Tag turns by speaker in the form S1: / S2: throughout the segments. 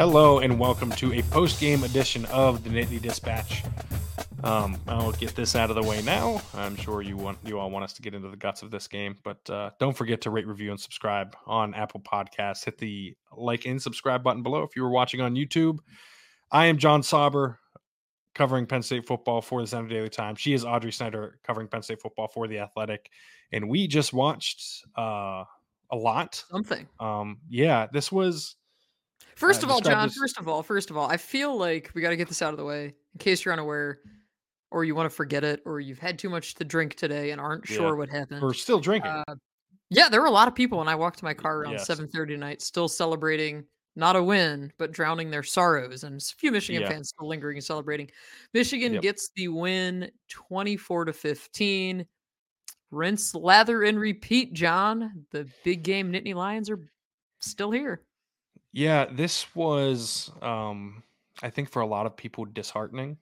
S1: Hello and welcome to a post-game edition of the Nittany Dispatch. I'll get this out of the way now. I'm sure you all want us to get into the guts of this game, but don't forget to rate, review, and subscribe on Apple Podcasts. Hit the like and subscribe button below if you were watching on YouTube. I am John Sauber, covering Penn State football for the Central Daily Times. She is Audrey Snyder, covering Penn State football for The Athletic, and we just watched a lot.
S2: Something.
S1: This was.
S2: First of all, John, first of all, I feel like we got to get this out of the way in case you're unaware or you want to forget it or you've had too much to drink today and aren't sure what happened.
S1: Or still drinking.
S2: There were a lot of people when I walked to my car around 7:30 tonight still celebrating not a win, but drowning their sorrows. And a few Michigan fans still lingering and celebrating. Michigan gets the win 24-15. Rinse, lather, and repeat, John. The big game Nittany Lions are still here.
S1: Yeah, this was, I think for a lot of people, disheartening.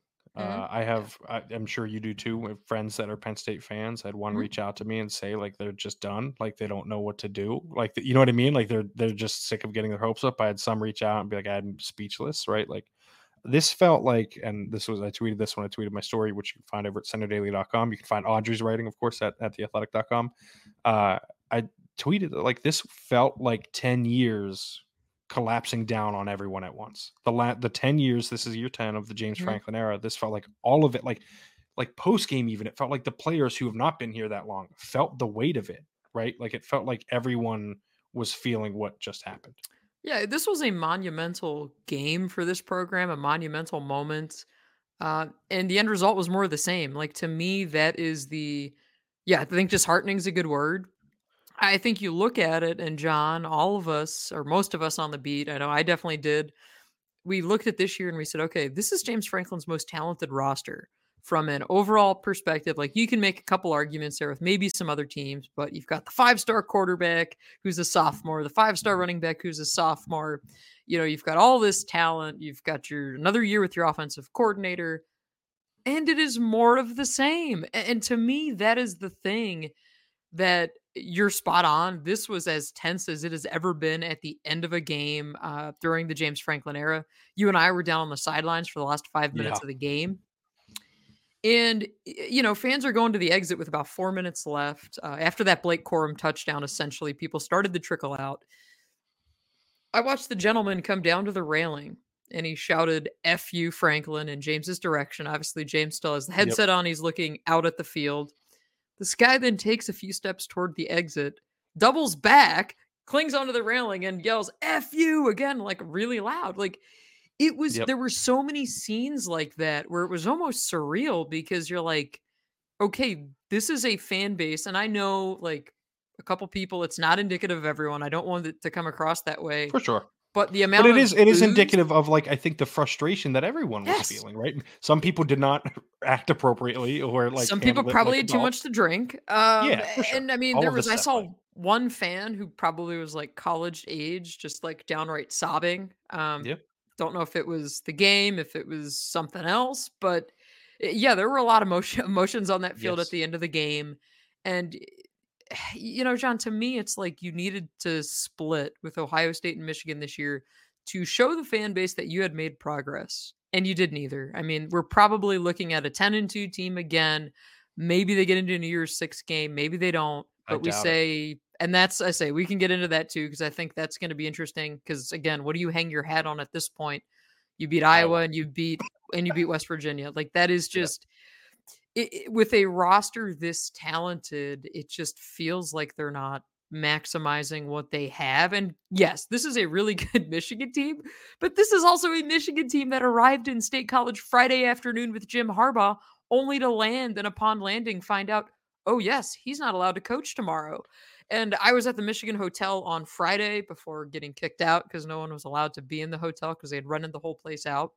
S1: I'm sure you do too, with friends that are Penn State fans. I had one reach out to me and say, like, they're just done. Like, they don't know what to do. Like, you know what I mean? Like, they're just sick of getting their hopes up. I had some reach out and be like, I'm speechless, right? Like, this felt like, and I tweeted this when I tweeted my story, which you can find over at centerdaily.com. You can find Audrey's writing, of course, at theathletic.com. I tweeted, like, this felt like 10 years collapsing down on everyone at once. The 10 years, this is year 10 of the James Franklin era. This felt like all of it, like post game, even it felt like the players who have not been here that long felt the weight of it, right? Like it felt like everyone was feeling what just happened.
S2: Yeah, this was a monumental game for this program, a monumental moment. And the end result was more of the same. Like, to me, that is I think disheartening is a good word. I think you look at it, and John, all of us, or most of us on the beat, I know I definitely did, we looked at this year and we said, okay, this is James Franklin's most talented roster from an overall perspective. Like, you can make a couple arguments there with maybe some other teams, but you've got the 5-star quarterback who's a sophomore, the 5-star running back who's a sophomore. You know, you've got all this talent. You've got another year with your offensive coordinator, and it is more of the same. And to me, that is the thing that you're spot on. This was as tense as it has ever been at the end of a game during the James Franklin era. You and I were down on the sidelines for the last 5 minutes of the game. And, fans are going to the exit with about 4 minutes left. After that Blake Corum touchdown, essentially, people started to trickle out. I watched the gentleman come down to the railing, and he shouted, "F you, Franklin," in James's direction. Obviously, James still has the headset on. He's looking out at the field. This guy then takes a few steps toward the exit, doubles back, clings onto the railing, and yells, "F you," again, like really loud. Like, it was, there were so many scenes like that where it was almost surreal because you're like, okay, this is a fan base. And I know, like, a couple people, it's not indicative of everyone. I don't want it to come across that way.
S1: For sure.
S2: But the amount
S1: it is indicative of, like, I think the frustration that everyone was feeling, right? Some people did not act appropriately, or like
S2: some people probably had too much to drink.
S1: For sure.
S2: And I mean, I saw one fan who probably was like college age, just like downright sobbing. Don't know if it was the game, if it was something else, but there were a lot of emotions on that field at the end of the game. And John, to me, it's like you needed to split with Ohio State and Michigan this year to show the fan base that you had made progress, and you did neither. I mean, we're probably looking at a 10-2 team again. Maybe they get into a New Year's 6 game, maybe they don't. But I say we can get into that too, because I think that's going to be interesting. Because again, what do you hang your hat on at this point? You beat Iowa and you beat West Virginia. Like, that is just. With a roster this talented, it just feels like they're not maximizing what they have. And yes, this is a really good Michigan team, but this is also a Michigan team that arrived in State College Friday afternoon with Jim Harbaugh, only to land and upon landing find out, oh yes, he's not allowed to coach tomorrow. And I was at the Michigan hotel on Friday before getting kicked out because no one was allowed to be in the hotel because they had rented the whole place out.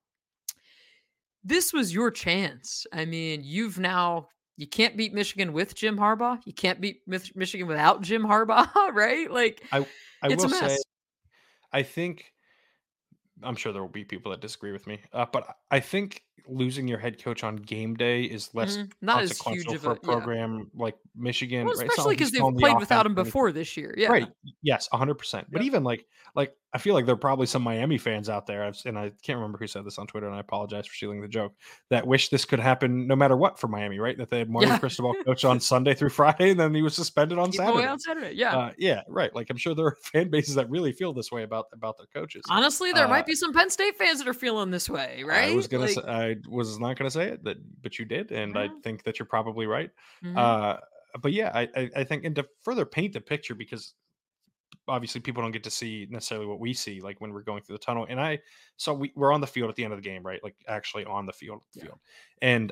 S2: This was your chance. I mean, you can't beat Michigan with Jim Harbaugh. You can't beat Michigan without Jim Harbaugh, right? Like,
S1: I
S2: it's
S1: will
S2: a mess.
S1: say, I think, I'm sure there will be people that disagree with me, but I think losing your head coach on game day is less
S2: not as
S1: consequential
S2: huge
S1: for a program like Michigan.
S2: Well, especially because they've played without him before this year. Yeah.
S1: Right. Yes, 100%. But even like I feel like there are probably some Miami fans out there, and I can't remember who said this on Twitter, and I apologize for stealing the joke, that wish this could happen no matter what for Miami, right? That they had Mario
S2: Yeah.
S1: Cristobal coach on Sunday through Friday, and then he was suspended on
S2: Keep him away
S1: Saturday.
S2: on Saturday. Yeah.
S1: Yeah, right. Like I'm sure there are fan bases that really feel this way about their coaches.
S2: Honestly, there
S1: Uh,
S2: might be some Penn State fans that are feeling this way,
S1: I
S2: right?
S1: was gonna say, I was not gonna say it, but you did, and I
S2: Yeah.
S1: think that you're probably right.
S2: Mhm.
S1: Uh, but yeah, I think, and to further paint the picture, because obviously people don't get to see necessarily what we see, like when we're going through the tunnel. And we're on the field at the end of the game, right? Like actually on the
S2: Yeah.
S1: field. And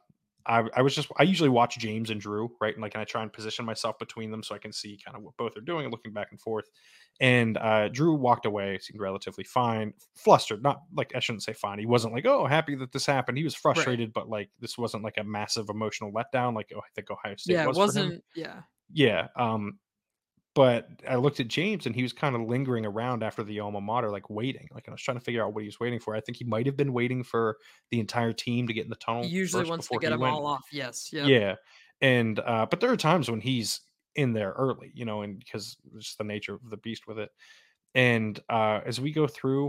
S1: I usually watch James and Drew, right? And I try and position myself between them so I can see kind of what both are doing and looking back and forth. And Drew walked away, seemed relatively fine, flustered, not like, I shouldn't say fine. He wasn't like, oh, happy that this happened. He was
S2: Right.
S1: frustrated, but like this wasn't like a massive emotional letdown, like, oh, I think Ohio State
S2: Yeah, it
S1: was for him.
S2: wasn't yeah.
S1: Yeah. But I looked at James and he was kind of lingering around after the alma mater, like waiting. Like I was trying to figure out what he was waiting for. I think he might have been waiting for the entire team to get in the
S2: He
S1: tunnel
S2: usually
S1: first
S2: wants to
S1: before
S2: get
S1: he
S2: them
S1: went.
S2: all off. Yes. Yep.
S1: Yeah. And but there are times when he's in there early, and because it's just the nature of the beast with it. And as we go through,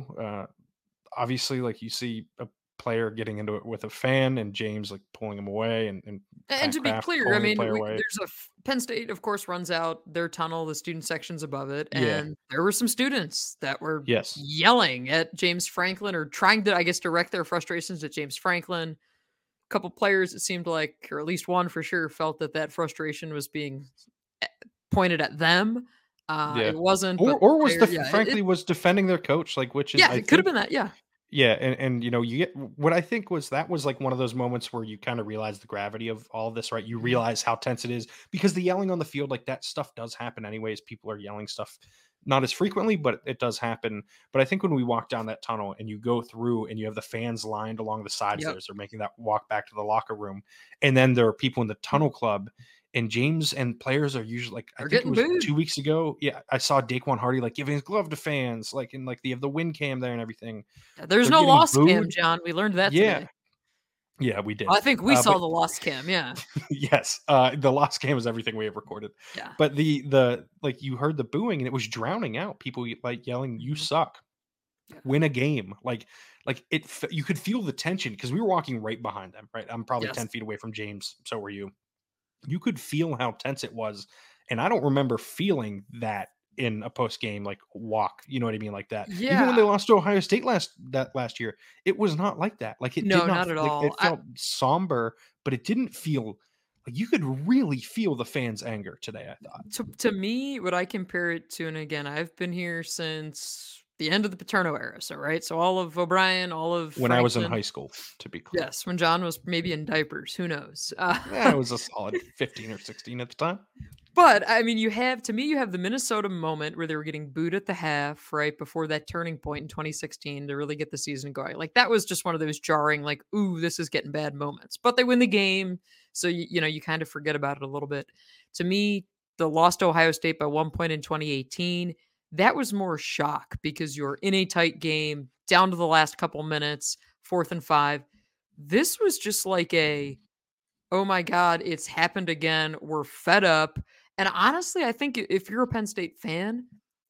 S1: obviously, like you see a player getting into it with a fan, and James like pulling him away, and
S2: And
S1: Pat
S2: to be
S1: Kraft
S2: clear, I
S1: pulling the
S2: mean,
S1: player away.
S2: there's Penn State, of course, runs out their tunnel, the student sections above it,
S1: Yeah.
S2: and there were some students that were
S1: Yes.
S2: yelling at James Franklin or trying to, I guess, direct their frustrations at James Franklin. A couple players, it seemed like, or at least one for sure, felt that frustration was being eh, pointed at them.
S1: Yeah.
S2: It wasn't,
S1: Or
S2: but the
S1: was
S2: player, yeah,
S1: frankly was defending their coach, like, which is,
S2: yeah,
S1: I
S2: it could have
S1: think.
S2: been that, yeah,
S1: Yeah, and you get what I think was, that was like one of those moments where you kind of realize the gravity of all of this, right? You
S2: Mhm.
S1: realize how tense it is, because the yelling on the field, like that stuff does happen anyways. People are yelling stuff not as frequently, but it does happen. But I think when we walk down that tunnel and you go through and you have the fans lined along the sides there
S2: Yep.
S1: as they're making that walk back to the locker room, and then there are people in the tunnel club, and James and players are usually like, I
S2: They're
S1: think it
S2: getting
S1: was
S2: booed.
S1: 2 weeks ago. Yeah, I saw Daquan Hardy like giving his glove to fans, like, and like they have the win cam there and everything.
S2: Yeah, there's
S1: They're
S2: no
S1: getting
S2: loss cam,
S1: booed.
S2: John. We learned that
S1: Yeah.
S2: today.
S1: Yeah, we did.
S2: I think we saw
S1: But
S2: the loss cam. Yeah.
S1: yes, the lost game is everything we have recorded.
S2: Yeah.
S1: But the like, you heard the booing and it was drowning out people like yelling, "You
S2: Mhm.
S1: suck.
S2: Yeah.
S1: Win a game." Like you could feel the tension because we were walking right behind them, right? I'm probably
S2: Yes.
S1: 10 feet away from James, so were you. You could feel how tense it was, and I don't remember feeling that in a post game like walk. You know what I mean, like that. Even when they
S2: Yeah.
S1: lost to Ohio State last year, it was not like that. Like it did
S2: No,
S1: not
S2: not at
S1: like
S2: all.
S1: it felt somber, but it didn't feel like, you could really feel the fans' anger today. I thought
S2: To me, what I compare it to, and again, I've been here since the end of the Paterno era. So, right. So all of O'Brien, all of
S1: when I was in
S2: Franklin.
S1: high school, to be clear.
S2: Yes, when John was maybe in diapers. Who knows?
S1: Yeah, I was a solid 15 or 16 at the time.
S2: But I mean, you have the Minnesota moment where they were getting booed at the half, right before that turning point in 2016 to really get the season going. Like that was just one of those jarring, like, ooh, this is getting bad moments. But they win the game, so you kind of forget about it a little bit. To me, the lost to Ohio State by 1 point in 2018, that was more shock because you're in a tight game, down to the last couple minutes, 4th and 5. This was just like a, oh my God, it's happened again. We're fed up. And honestly, I think if you're a Penn State fan,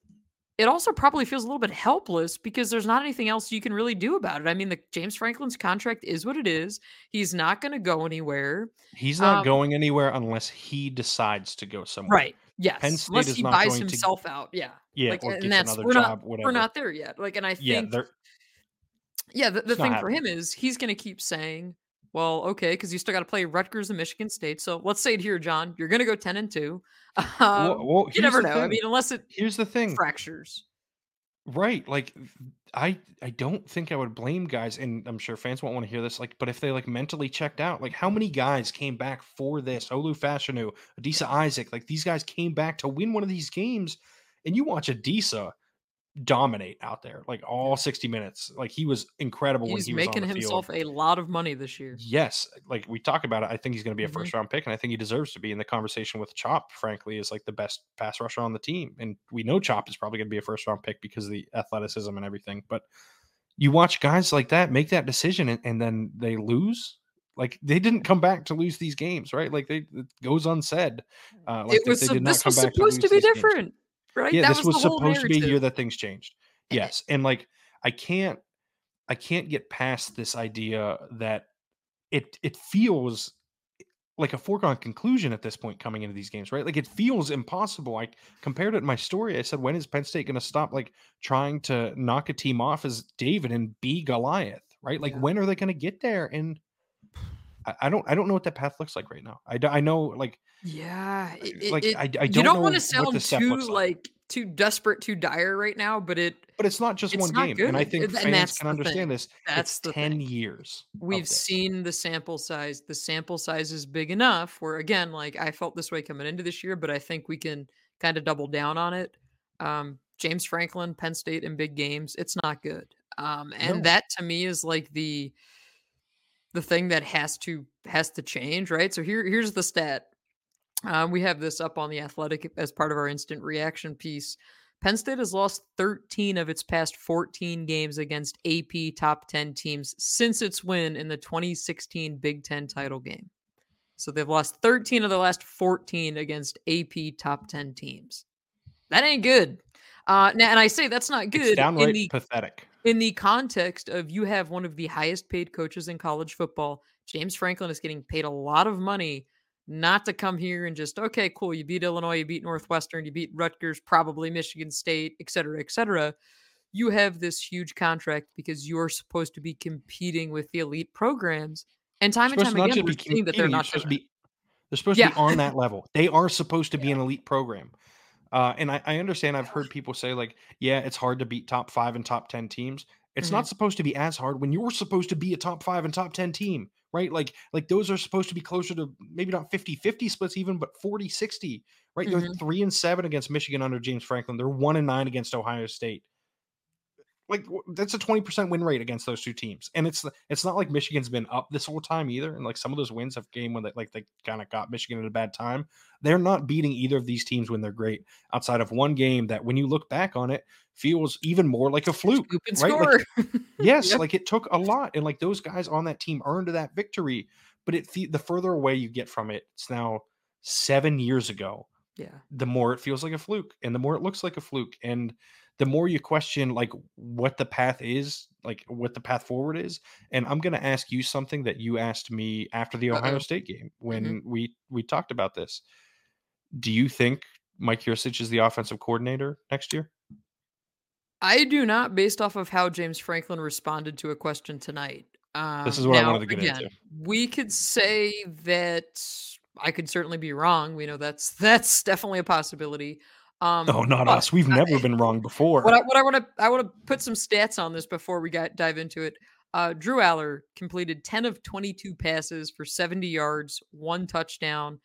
S2: it also probably feels a little bit helpless because there's not anything else you can really do about it. I mean, the James Franklin's contract is what it is. He's not going to go anywhere.
S1: He's not
S2: Um,
S1: going anywhere unless he decides to go somewhere.
S2: right.
S1: Penn
S2: Yes.
S1: State
S2: Unless
S1: is
S2: he
S1: not
S2: buys
S1: going to.
S2: himself out. Yeah.
S1: Yeah,
S2: Like,
S1: or
S2: and
S1: gets
S2: that's,
S1: another
S2: we're
S1: job,
S2: not
S1: whatever.
S2: there yet. Like, and I
S1: Yeah,
S2: think,
S1: they're
S2: yeah, the
S1: it's not
S2: thing for
S1: happening.
S2: him is he's going to keep saying, well, okay, because you still got to play Rutgers and Michigan State. So let's say it here, John, you're going to go 10-2.
S1: Well,
S2: You
S1: here's
S2: never
S1: the
S2: know. I
S1: thing.
S2: mean, unless it
S1: Here's the thing.
S2: fractures.
S1: Right, like, I don't think I would blame guys, and I'm sure fans won't wanna hear this, like, but if they, like, mentally checked out, like, how many guys came back for this? Olu Fashanu, Adisa
S2: Yeah.
S1: Isaac, like, these guys came back to win one of these games, and you watch Adisa dominate out there, like, all
S2: Yeah.
S1: 60 minutes. Like, he was incredible when
S2: He's
S1: he was on
S2: making
S1: the field.
S2: himself a lot of money this year.
S1: Yes, like we talk about it, I think he's going to be a
S2: Mhm.
S1: first round pick, and I think he deserves to be in the conversation with Chop. Frankly, is like the best pass rusher on the team, and we know Chop is probably going to be a first round pick because of the athleticism and everything. But you watch guys like that make that decision, and then they lose. Like they didn't come back to lose these games, right? Like it goes unsaid, like
S2: It
S1: that
S2: was
S1: they did not
S2: this
S1: come
S2: was
S1: back to
S2: supposed to
S1: lose
S2: be
S1: these games.
S2: different, right?
S1: Yeah,
S2: That
S1: this
S2: was the
S1: was
S2: whole
S1: supposed to be a
S2: narrative.
S1: year that things changed. Yes, and, like, I can't I can't get past this idea that it feels like a foregone conclusion at this point coming into these games, right? Like, it feels impossible. I compared it in my story. I said, "When is Penn State gonna stop, like, trying to knock a team off as David and be Goliath?" Right? Like,
S2: Yeah.
S1: when are they gonna get there? And I don't know what that path looks like right now. I know,
S2: Yeah,
S1: like, I
S2: you
S1: don't
S2: don't wanna
S1: know what the
S2: sound
S1: step
S2: too,
S1: looks like.
S2: like, too desperate, too dire right now, but
S1: But it's not just
S2: it's
S1: one
S2: not
S1: game, and I
S2: good,
S1: think
S2: and
S1: fans
S2: that's
S1: can
S2: the
S1: understand
S2: thing.
S1: this. It's
S2: That's the
S1: 10
S2: thing.
S1: years
S2: We've
S1: of this.
S2: seen the sample size. The sample size is big enough where, again, like, I felt this way coming into this year, but I think we can kinda double down on it. James Franklin, Penn State in big games, it's not good. And
S1: No.
S2: that to me is, like, the thing that has to change, right? So here's the stat. We have this up on The Athletic as part of our instant reaction piece. Penn State has lost 13 of its past 14 games against AP top 10 teams since its win in the 2016 Big Ten title game. So they've lost 13 of the last 14 against AP top 10 teams. That ain't good. Now, and I say that's not
S1: It's
S2: good
S1: downright pathetic.
S2: in the context of you have one of the highest paid coaches in college football. James Franklin is getting paid a lot of money not to come here and just, okay, cool, you beat Illinois, you beat Northwestern, you beat Rutgers, probably Michigan State, et cetera, et cetera. You have this huge contract because you're supposed to be competing with the elite programs.
S1: You're
S2: And
S1: supposed to
S2: time
S1: not
S2: again,
S1: just
S2: we're
S1: be
S2: seeing that they're
S1: competing,
S2: not doing it.
S1: they're supposed to
S2: Yeah.
S1: be on that level. They are supposed to be
S2: Yeah.
S1: an elite program. And I understand. I've heard people say, like, yeah, it's hard to beat top 5 and top 10 teams. It's
S2: Mhm.
S1: not supposed to be as hard when you're supposed to be a top 5 and top 10 team, right? Like those are supposed to be closer to maybe not 50-50 splits even, but 40-60, right? They're
S2: Mhm.
S1: 3-7 against Michigan under James Franklin. They're 1-9 against Ohio State. Like, that's a 20% win rate against those two teams, and it's not like Michigan's been up this whole time either, and, like, some of those wins have came when they kind of got Michigan at a bad time. They're not beating either of these teams when they're great, outside of one game that, when you look back on it, feels even more like a fluke,
S2: Scoop and
S1: right?
S2: score.
S1: Like, yes,
S2: Yep.
S1: like, it took a lot, and, like, those guys on that team earned that victory, but the further away you get from it, it's now 7 years ago,
S2: Yeah.
S1: the more it feels like a fluke, and the more it looks like a fluke, and the more you question, like, what the path is, like, what the path forward is. And I'm going to ask you something that you asked me after the Ohio
S2: Uh-oh.
S1: State game
S2: Mhm.
S1: when we talked about this. Do you think Mike Yurcich is the offensive coordinator next year?
S2: I do not, based off of how James Franklin responded to a question tonight.
S1: This is what I
S2: Now,
S1: wanted to get
S2: again,
S1: into.
S2: we could say that I could certainly be wrong. We know that's definitely a possibility.
S1: Oh, not
S2: But
S1: us. We've never been wrong
S2: what
S1: before.
S2: I wanna put some stats on this before we dive into it. Drew Aller completed 10 of 22 passes for 70 yards, 1 touchdown.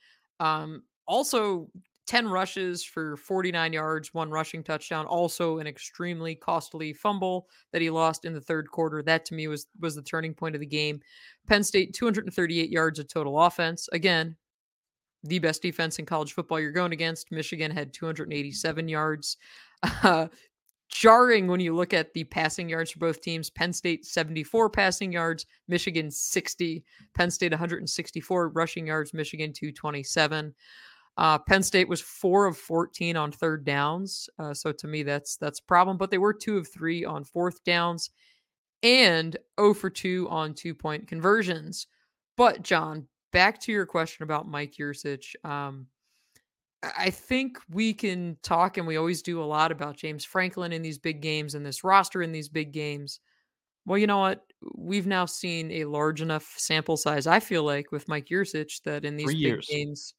S2: Also 10 rushes for 49 yards, 1 rushing touchdown. Also an extremely costly fumble that he lost in the third quarter. That to me was the turning point of the game. Penn State 238 yards of total offense. Again, the best defense in college football you're going against. Michigan had 287 yards. Uh, Jarring when you look at the passing yards for both teams. Penn State 74 passing yards, Michigan 60. Penn State 164 rushing yards, Michigan 227. Penn State was 4 of 14 on third downs. So to me, that's a problem. But they were 2 of 3 on fourth downs and 0 for 2 on 2-point conversions. But John, back to your question about Mike Yurcich. I think we can talk, and we always do a lot about James Franklin in these big games and this roster in these big games. Well, you know what? We've now seen a large enough sample size, I feel like, with Mike Yurcich that in these
S1: 3
S2: big
S1: years.
S2: games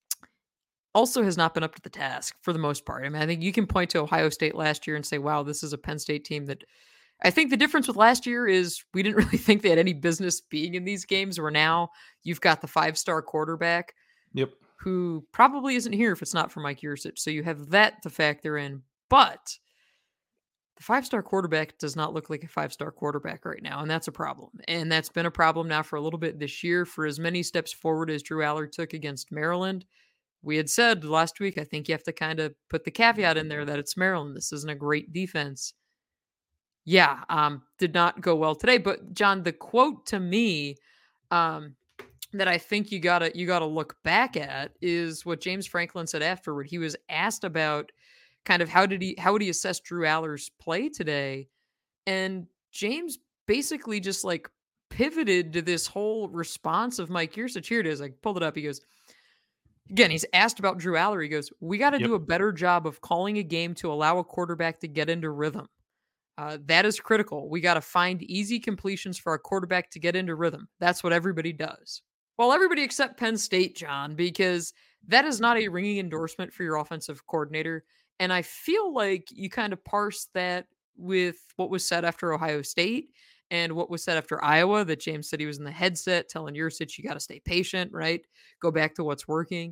S2: also has not been up to the task for the most part. I mean, I think you can point to Ohio State last year and say, wow, this is a Penn State team that I think the difference with last year is we didn't really think they had any business being in these games, where now you've got the 5-star quarterback
S1: Yep.
S2: who probably isn't here if it's not for Mike Yurcich. So you have that to factor in. But the 5-star quarterback does not look like a 5-star quarterback right now, and that's a problem. And that's been a problem now for a little bit this year. For as many steps forward as Drew Aller took against Maryland, we had said last week, I think you have to kind of put the caveat in there that it's Maryland. This isn't a great defense. Yeah, did not go well today. But John, the quote to me, um, that I think you gotta look back at is what James Franklin said afterward. He was asked about kind of how would he assess Drew Aller's play today? And James basically just like pivoted to this whole response of Mike Yurcich. Here it is. I pulled it up. He goes, again, he's asked about Drew Aller. He goes, we got to
S1: Yep.
S2: do a better job of calling a game to allow a quarterback to get into rhythm. That is critical. We got to find easy completions for our quarterback to get into rhythm. That's what everybody does. Well, everybody except Penn State, John, because that is not a ringing endorsement for your offensive coordinator. And I feel like you kind of parse that with what was said after Ohio State and what was said after Iowa, that James said he was in the headset telling Yurcich, you got to stay patient, right? Go back to what's working.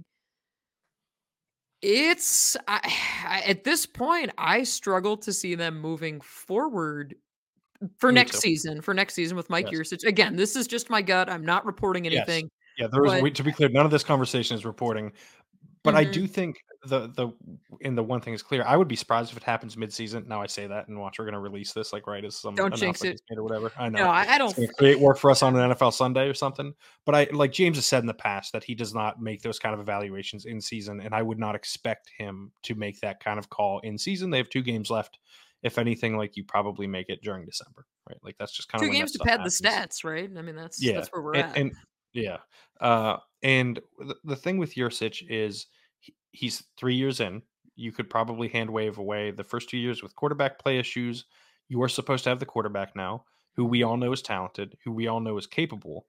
S2: At this point, I struggle to see them moving forward for
S1: Me
S2: next
S1: too.
S2: season. For next season with Mike
S1: Yes.
S2: Yurcich. Again, this is just my gut. I'm not reporting
S1: Yes.
S2: anything,
S1: Yeah, there was
S2: but
S1: to be clear, none of this conversation is reporting, but I
S2: mhm,
S1: do think the one thing is clear. I would be surprised if it happens mid-season. Now I say that, and watch, we're gonna release this, like, right as some
S2: don't jinx
S1: announcement
S2: it.
S1: gets made or whatever. I
S2: No,
S1: know.
S2: I
S1: It's
S2: don't.
S1: gonna create work for us on an NFL Sunday or something, but I like James has said in the past that he does not make those kind of evaluations in season, and I would not expect him to make that kind of call in season. They have 2 games left. If anything, like, you probably make it during December, right? Like, that's just kinda
S2: Two
S1: when
S2: games
S1: that
S2: to
S1: stuff
S2: pad the
S1: happens.
S2: stats, right? I mean,
S1: Yeah,
S2: that's where we're
S1: and
S2: at.
S1: and yeah, and the thing with Yurcich is he's 3 years in. You could probably hand wave away the first 2 years with quarterback play issues. You are supposed to have the quarterback now, who we
S2: Mhm.
S1: all know is talented, who we all know is capable,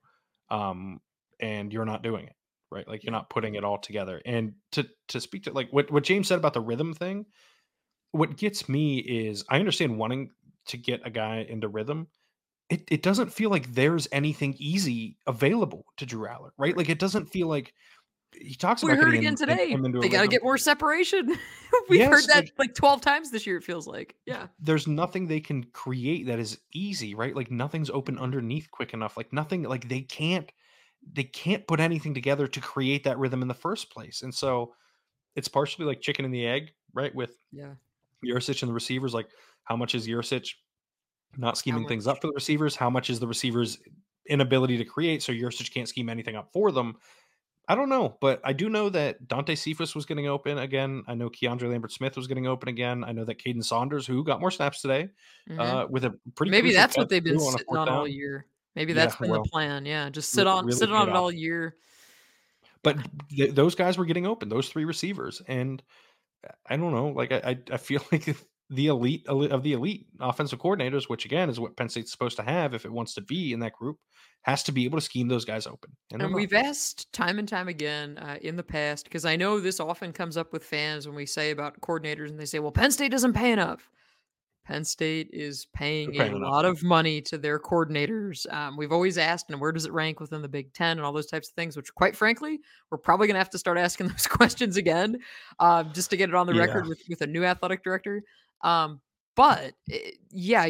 S1: and you're not doing it, right? Like, you're
S2: Yeah.
S1: not putting it all together, and to speak to, like, what James said about the rhythm thing, what gets me is I understand wanting to get a guy into rhythm. It doesn't feel like there's anything easy available to Drew Aller, right? Like, it doesn't feel like he talks
S2: We
S1: about
S2: heard
S1: getting
S2: again today.
S1: him into a
S2: They gotta
S1: rhythm.
S2: get more separation. We've heard
S1: Yes,
S2: that
S1: like,
S2: like 12 times this year, it feels like. Yeah.
S1: there's nothing they can create that is easy, right? Like, nothing's open
S2: Mhm.
S1: underneath quick enough. Like, nothing, like, they can't put anything together to create that rhythm in the first place, and so it's partially like chicken and the egg, right? With
S2: Yeah.
S1: Yurcich and the receivers, like, how much is Yurcich not
S2: How
S1: scheming things
S2: much?
S1: up for the receivers? How much is the receivers' inability to create so Yurcich can't scheme anything up for them? I don't know, but I do know that Dante Cephas was getting open again. I know Keandre Lambert Smith was getting open again. I know that Caden Saunders, who got more snaps today,
S2: Mhm.
S1: with a pretty
S2: Maybe
S1: crucial
S2: that's what
S1: catch
S2: they've been
S1: too on a
S2: sitting
S1: fourth
S2: on all
S1: down.
S2: year. Maybe
S1: Yeah,
S2: that's been the
S1: well,
S2: plan, yeah, just
S1: really
S2: sit on
S1: paid
S2: it
S1: off.
S2: all year.
S1: But those guys were getting open, those three receivers, and I don't know. Like, I feel like if the elite of the elite offensive coordinators, which again is what Penn State's supposed to have if it wants to be in that group, has to be able to scheme those guys open, and they're
S2: And
S1: not.
S2: we've asked time and time again in the past, because I know this often comes up with fans when we say about coordinators and they say, well, Penn State doesn't pay enough. Penn State is
S1: They're
S2: paying a
S1: paying enough.
S2: lot of money to their coordinators. We've always asked, and where does it rank within the Big Ten and all those types of things, which, quite frankly, we're probably going to have to start asking those questions again just to get it on the
S1: Yeah.
S2: record with a new athletic director. But yeah,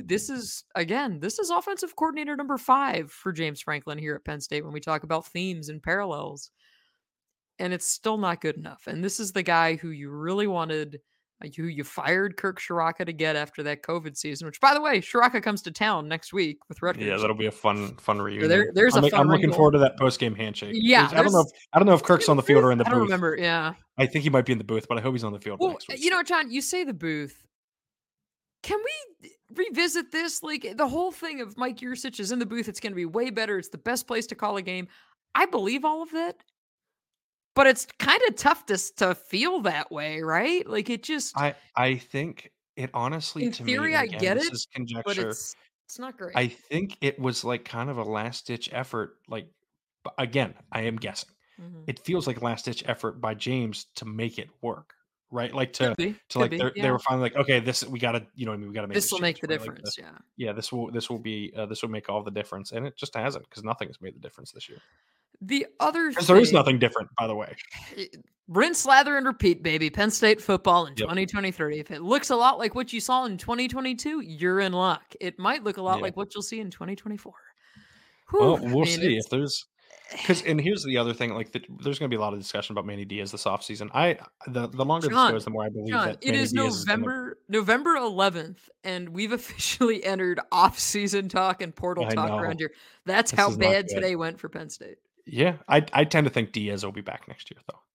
S2: this is offensive coordinator number 5 for James Franklin here at Penn State when we talk about themes and parallels, and it's still not good enough. And this is the guy who you really wanted, who you fired Kirk Shiraka to get after that COVID season. Which, by the way, Shiraka comes to town next week with
S1: Yeah,
S2: Rutgers,
S1: that'll be a fun
S2: so
S1: reunion.
S2: there's a fun
S1: I'm looking
S2: wrinkle.
S1: forward to that post-game handshake.
S2: Yeah, there's
S1: I don't know if
S2: is he
S1: Kirk's
S2: in
S1: on
S2: the
S1: the field
S2: booth?
S1: or in the
S2: I don't
S1: booth.
S2: remember. Yeah.
S1: I think he might be in the booth, but I hope he's on the field
S2: Well,
S1: next week.
S2: you
S1: So
S2: know, John, you say the booth. Can we revisit this? Like the whole thing of Mike Yurcich is in the booth. It's going to be way better. It's the best place to call a game. I believe all of that, but it's kind of tough to feel that way, right? Like it just,
S1: I think it honestly
S2: in
S1: to me,
S2: theory,
S1: and
S2: I
S1: again,
S2: get
S1: this
S2: it,
S1: is
S2: but
S1: conjecture.
S2: it's not great.
S1: I think it was like kind of a last ditch effort. Like, but again, I am guessing.
S2: Mhm.
S1: It feels like last ditch effort by James to make it work, right? Like to
S2: Could
S1: like
S2: be,
S1: they
S2: yeah.
S1: were finally like, okay, this we got to, you know what I mean, we got to make
S2: This
S1: this
S2: will make
S1: change,
S2: the
S1: right? Like
S2: difference, yeah.
S1: yeah, this will be this will make all the difference, and it just hasn't because nothing has made the difference this year.
S2: The other
S1: Because there is
S2: thing,
S1: nothing different, by the way.
S2: eh, rinse, slather, and repeat, baby. Penn State football in
S1: Yep.
S2: 2023. If it looks a lot like what you saw in 2022, you're in luck. It might look a lot
S1: Yeah.
S2: like what you'll see in 2024.
S1: Well,
S2: Whew, I
S1: we'll
S2: mean,
S1: see if
S2: it's
S1: there's because and here's the other thing, like there's going to be a lot of discussion about Manny Diaz this offseason. The longer this
S2: John,
S1: goes, the more I believe
S2: John,
S1: that
S2: it
S1: Manny
S2: is
S1: Diaz is going to.
S2: November 11th, and we've officially entered off-season talk and portal
S1: I
S2: talk
S1: know
S2: around here. That's
S1: this
S2: how
S1: is not
S2: bad
S1: good.
S2: today went for Penn State.
S1: Yeah, I tend to think Diaz will be back next year though.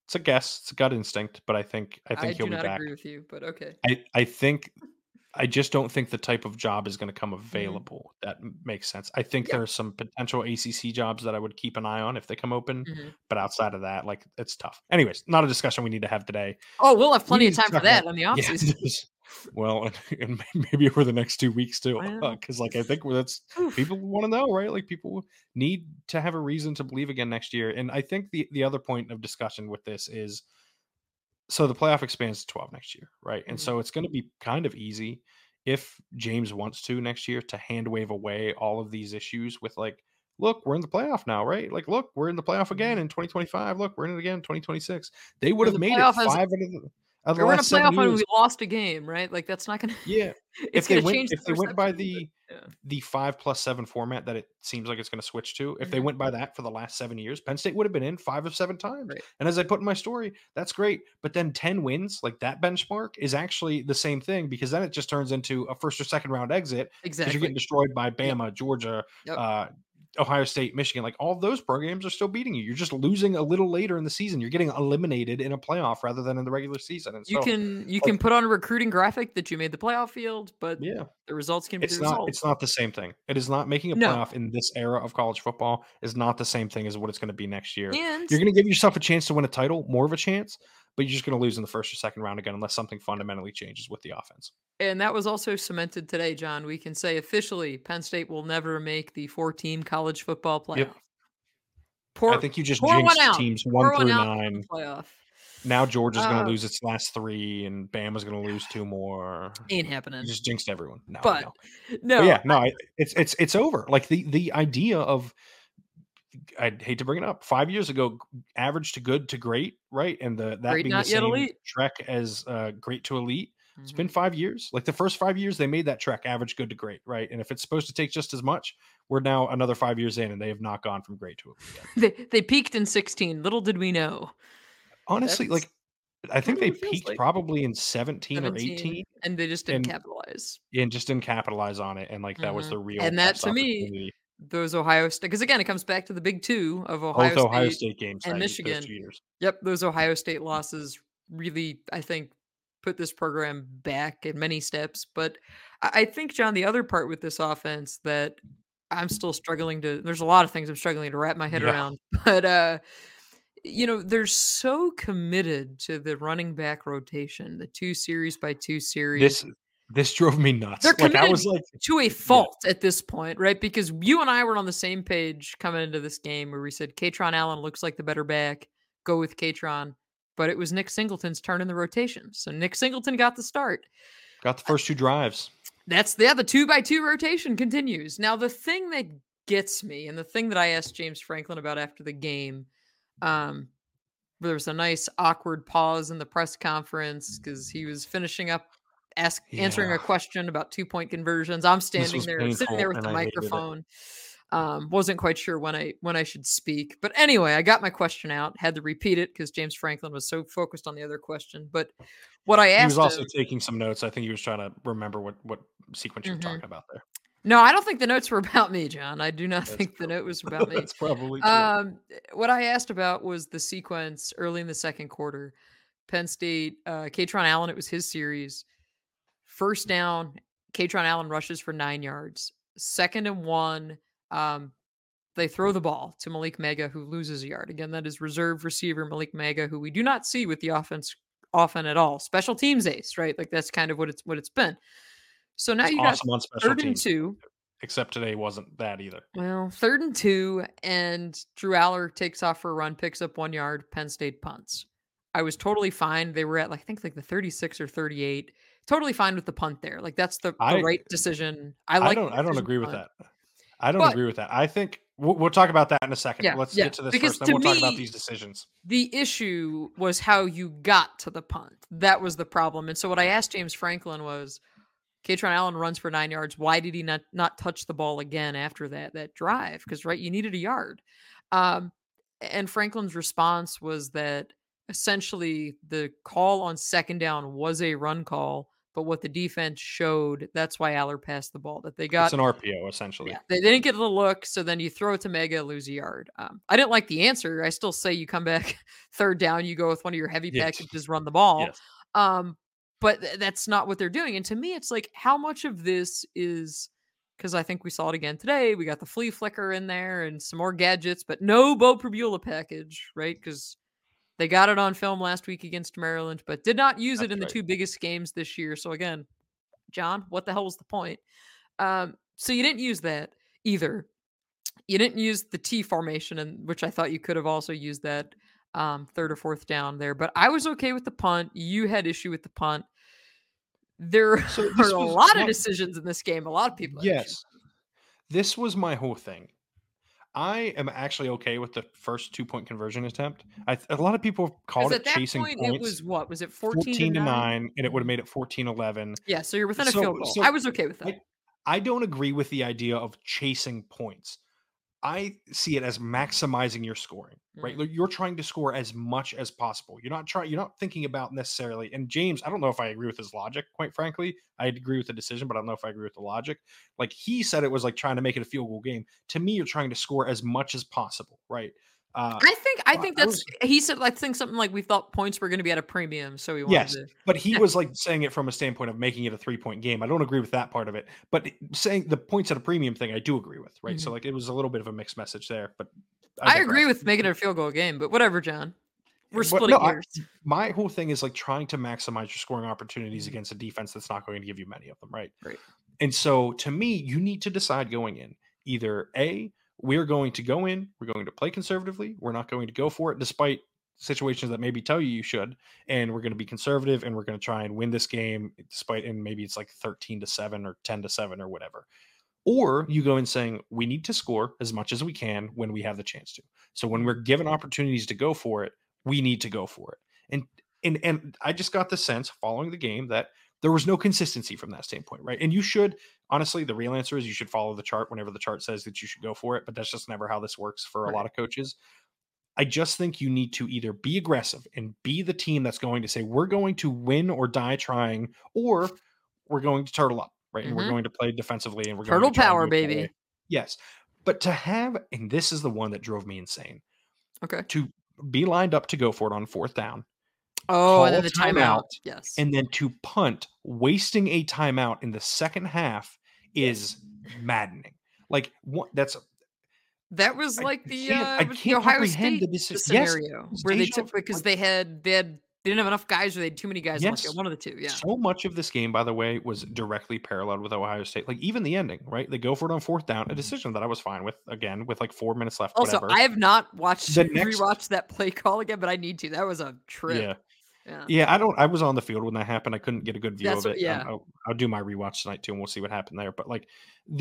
S1: It's a guess. It's a gut instinct, but I think
S2: I
S1: he'll
S2: do
S1: be
S2: not
S1: back.
S2: agree with you, but okay.
S1: I think I just don't think the type of job is gonna come
S2: Mhm.
S1: available that makes sense. I think
S2: Yeah.
S1: there are some potential ACC jobs that I would keep an eye on if they come open,
S2: Mhm.
S1: but outside of that, like, it's tough. Anyways, not a discussion we need to have today.
S2: Oh, we'll have
S1: We
S2: plenty
S1: need
S2: of
S1: to
S2: time for
S1: talk about
S2: that on the
S1: yeah,
S2: offseason.
S1: well, and maybe over the next 2 weeks too,
S2: Well,
S1: because, like, I think that's
S2: oof.
S1: people wanna know, right? Like, people need to have a reason to believe again next year, and I think the other point of discussion with this is so the playoff expands to 12 next year, right? And
S2: Mhm.
S1: so it's going to be kind of easy if James wants to next year to hand wave away all of these issues with like, look, we're in the playoff now, right? Like, look, we're in the playoff again
S2: Mhm.
S1: in 2025. Look, we're in it again in 2026. They would
S2: We're in
S1: have
S2: the
S1: made it
S2: playoff as
S1: 5 of the
S2: we're in a
S1: last 7
S2: playoff when we
S1: years.
S2: lost a game, right? Like, that's not gonna
S1: Yeah.
S2: it's gonna change the
S1: If they went by
S2: perception, but yeah.
S1: the 5+7 format that it seems like it's gonna switch to, if they
S2: Mhm.
S1: went by that for the last 7 years, Penn State would have been in 5 of 7 times.
S2: Right.
S1: And as I put in my story, that's great, but then 10 wins, like that benchmark is actually the same thing because then it just turns into a first or second round exit because 'cause you're getting
S2: Exactly.
S1: destroyed by
S2: Yep.
S1: Bama, Georgia,
S2: Yep.
S1: uh, Ohio State, Michigan, like all those programs are still beating you. You're just losing a little later in the season. You're getting eliminated in a playoff rather than in the regular season. And so,
S2: You
S1: like,
S2: can put on a recruiting graphic that you made the playoff field, but
S1: yeah.
S2: the results can be the results.
S1: It's not the same thing. It is not making a playoff
S2: No.
S1: in this era of college football is not the same thing as what it's gonna be next year.
S2: And
S1: You're gonna give yourself a chance to win a title, more of a chance, but you're just gonna lose in the first or second round again unless something fundamentally changes with the offense.
S2: and that was also cemented today, John. We can say officially Penn State will never make the 4-team college football
S1: Yep.
S2: playoff.
S1: I
S2: Pour
S1: think you just
S2: pour one
S1: jinxed
S2: out.
S1: teams 1
S2: Pour one
S1: through
S2: out for
S1: 9.
S2: the playoff.
S1: Now Georgia's gonna
S2: Uh,
S1: lose its last 3 and Bama's gonna lose 2 more.
S2: ain't
S1: You
S2: happening.
S1: just jinxed everyone. No, I
S2: But
S1: know. But
S2: no,
S1: yeah, no, it's over. Like the idea of I'd hate to bring it up. 5 years ago, average to good to great, right? And that
S2: great
S1: being the
S2: not yet
S1: same
S2: elite.
S1: trek as great to elite. It's been
S2: Mhm.
S1: 5 years. Like the first 5 years they made that trek average good to great, right? And if it's supposed to take just as much, we're now another 5 years in and they have not gone from great to elite yet.
S2: They peaked in 16. Little did we know.
S1: Honestly,
S2: That's
S1: like I
S2: kind
S1: think
S2: of what
S1: they
S2: it feels
S1: peaked
S2: like.
S1: probably in 17 or
S2: 17,
S1: 18
S2: and they just didn't
S1: and
S2: capitalize.
S1: just didn't capitalize on it and like that was
S2: Mhm.
S1: the real
S2: And that
S1: best
S2: to me,
S1: opportunity.
S2: those Ohio State, because again, it comes back to the big 2 of
S1: Both
S2: Ohio
S1: Ohio
S2: State
S1: State games
S2: and
S1: those
S2: Michigan.
S1: 2 years.
S2: Yep, those Ohio State losses really, I think, put this program back in many steps. But I think, John, the other part with this offense that I'm still struggling to there's a lot of things I'm struggling to wrap my head
S1: Yeah.
S2: around, but, they're so committed to the running back rotation, the 2 series by 2 series.
S1: This this drove me
S2: They're
S1: nuts. Like I
S2: committed
S1: was like
S2: to a
S1: yeah.
S2: fault at this point, right? Because you and I were on the same page coming into this game where we said Katron Allen looks like the better back. Go with Katron. But it was Nick Singleton's turn in the rotation. So Nick Singleton got the start.
S1: Got the
S2: Uh,
S1: first 2 drives.
S2: That's yeah, the 2 by 2 rotation continues. Now the thing that gets me and the thing that I asked James Franklin about after the game, um, there was a nice awkward pause in the press conference because he was finishing up answering
S1: Yeah.
S2: a question about 2-point conversions. I'm
S1: This
S2: standing
S1: was
S2: there, sitting there
S1: painful,
S2: with
S1: and
S2: the
S1: I hated it.
S2: microphone. Wasn't quite sure when I should speak. But anyway, I got my question out, had to repeat it because James Franklin was so focused on the other question. But what I
S1: He was
S2: asked
S1: also
S2: him.
S1: taking some notes. I think he was trying to remember what sequence you were
S2: Mhm.
S1: talking about there.
S2: No, I don't think the notes were about me, John. I do not
S1: That's
S2: think the
S1: true.
S2: note was about me.
S1: That's probably true.
S2: What I asked about was the sequence early in the second quarter. Penn State, Katron Allen, it was his series. First down, Katron Allen rushes for 9 yards. Second and 1, um, they throw the ball to Malik Mega, who loses a yard. Again, that is reserve receiver Malik Mega, who we do not see with the offense often at all. Special teams ace, right? Like that's kind of what it's been. So now
S1: It's
S2: you got
S1: awesome on special
S2: third and
S1: teams,
S2: 2.
S1: except today wasn't that either.
S2: Well, third and 2, and Drew Aller takes off for a run, picks up 1 yard. Penn State punts. I was totally fine. They were at like I think like the 36 or 38. Totally fine with the punt there. Like that's the
S1: I
S2: right decision. I like the
S1: I don't
S2: decision
S1: agree
S2: to
S1: with
S2: punt.
S1: that. I don't
S2: But
S1: agree with that. I think we'll talk about that in a second.
S2: yeah,
S1: Let's
S2: yeah.
S1: get to this
S2: Because
S1: first, then
S2: to
S1: we'll talk about
S2: me,
S1: these decisions.
S2: the issue was how you got to the punt. That was the problem. And so what I asked James Franklin was, Katron Allen runs for 9 yards. Why did he not touch the ball again after that drive? Because right, you needed a yard. Um, and Franklin's response was that essentially the call on second down was a run call. but what the defense showed, that's why Aller passed the ball. That they
S1: It's
S2: got,
S1: an RPO essentially.
S2: yeah, they didn't get the look, so then you throw it to Mega, lose a yard. I didn't like the answer. I still say you come back third down, you go with one of your heavy
S1: Yes.
S2: packages, run the ball.
S1: Yes.
S2: But that's not what they're doing. And to me, it's like, how much of this is because I think we saw it again today. We got the flea flicker in there and some more gadgets, but no Bo Prabula package, right? Because they got it on film last week against Maryland, but did not use it
S1: That's
S2: in the
S1: right.
S2: two biggest games this year. So again, John, what the hell was the point? So you didn't use that either. You didn't use the T formation, and which I thought you could have also used that third or fourth down there. But I was okay with the punt. You had issue with the punt. There
S1: So
S2: are
S1: this
S2: a
S1: was
S2: lot of
S1: my
S2: decisions in this game. A lot of people had issues.
S1: yes. This was my whole thing. I am actually okay with the first 2-point conversion attempt. A lot of people called
S2: Because
S1: it
S2: at that
S1: chasing
S2: point, it
S1: points,
S2: was what? Was it 14 to
S1: 14 to
S2: 9?
S1: 9, and it would have made it 14-11.
S2: Yeah, so you're within a
S1: So
S2: field goal.
S1: so
S2: I was okay with that.
S1: I don't agree with the idea of chasing points. I see it as maximizing your scoring, right?
S2: Mm.
S1: Like, you're trying to score as much as possible. You're not thinking about necessarily. And James, I don't know if I agree with his logic, quite frankly. I agree with the decision, but I don't know if I agree with the logic. Like, he said it was like trying to make it a field goal game. To me, you're trying to score as much as possible, right? Uh,
S2: I
S1: so
S2: think
S1: I
S2: that's
S1: was
S2: he said, I think something like we thought points were going to be at a premium, so we wanted
S1: Yes,
S2: to.
S1: but he
S2: Yeah.
S1: was, like, saying it from a standpoint of making it a 3-point game. I don't agree with that part of it, but saying the points at a premium thing, I do agree with, right? So,
S2: Mhm.
S1: like, it was a little bit of a mixed message there, but I
S2: I agree
S1: digress.
S2: with making it a field goal game, but whatever, John. We're
S1: But no,
S2: splitting hairs.
S1: my whole thing is, like, trying to maximize your scoring opportunities
S2: Mhm.
S1: against a defense that's not going to give you many of them, right?
S2: Right.
S1: And so, to me, you need to decide going in, either A, we're going to go in, we're going to play conservatively, we're not going to go for it despite situations that maybe tell you should, and we're going to be conservative and we're going to try and win this game despite, and maybe it's like 13-7 or 10-7 or whatever. Or you go in saying we need to score as much as we can when we have the chance to. So when
S2: Mhm.
S1: we're given opportunities to go for it, we need to go for it. And I just got the sense following the game that there was no consistency from that standpoint, right? And you should, honestly, the real answer is you should follow the chart whenever the chart says that you should go for it, but that's just never how this works for a lot
S2: Right.
S1: of coaches. I just think you need to either be aggressive and be the team that's going to say, we're going to win or die trying, or we're going to turtle up, right? And we're
S2: Mhm.
S1: going to play defensively and we're going to
S2: Turtle
S1: try and do
S2: power,
S1: it that way.
S2: baby.
S1: Yes. But to have, and this is the one that drove me insane,
S2: Okay.
S1: to be lined up to go for it on fourth down,
S2: Oh, and
S1: call
S2: then
S1: a
S2: the timeout.
S1: timeout,
S2: Yes.
S1: and then to punt, wasting a timeout in the second half is maddening. Like, what that's
S2: That was like
S1: I
S2: with the
S1: can't
S2: Ohio
S1: comprehend
S2: State
S1: the decision. Yes,
S2: scenario
S1: it's
S2: where they
S1: deja
S2: took
S1: vu,
S2: because
S1: like,
S2: they didn't have enough guys or they had too many guys on the field.
S1: yes.
S2: One of the two, yeah.
S1: So much of this game, by the way, was directly paralleled with Ohio State. Like, even the ending, right? They go for it on fourth down, a decision that I was fine with, again, with like 4 minutes left,
S2: Also,
S1: whatever.
S2: I have not watched
S1: The next
S2: rewatched that play call again, but I need to. That was a trip.
S1: Yeah.
S2: Yeah.
S1: Yeah, I was on the field when that happened. I couldn't get a good view
S2: That's
S1: of
S2: what
S1: it.
S2: yeah.
S1: I'll do my rewatch tonight too, and we'll see what happened there. But like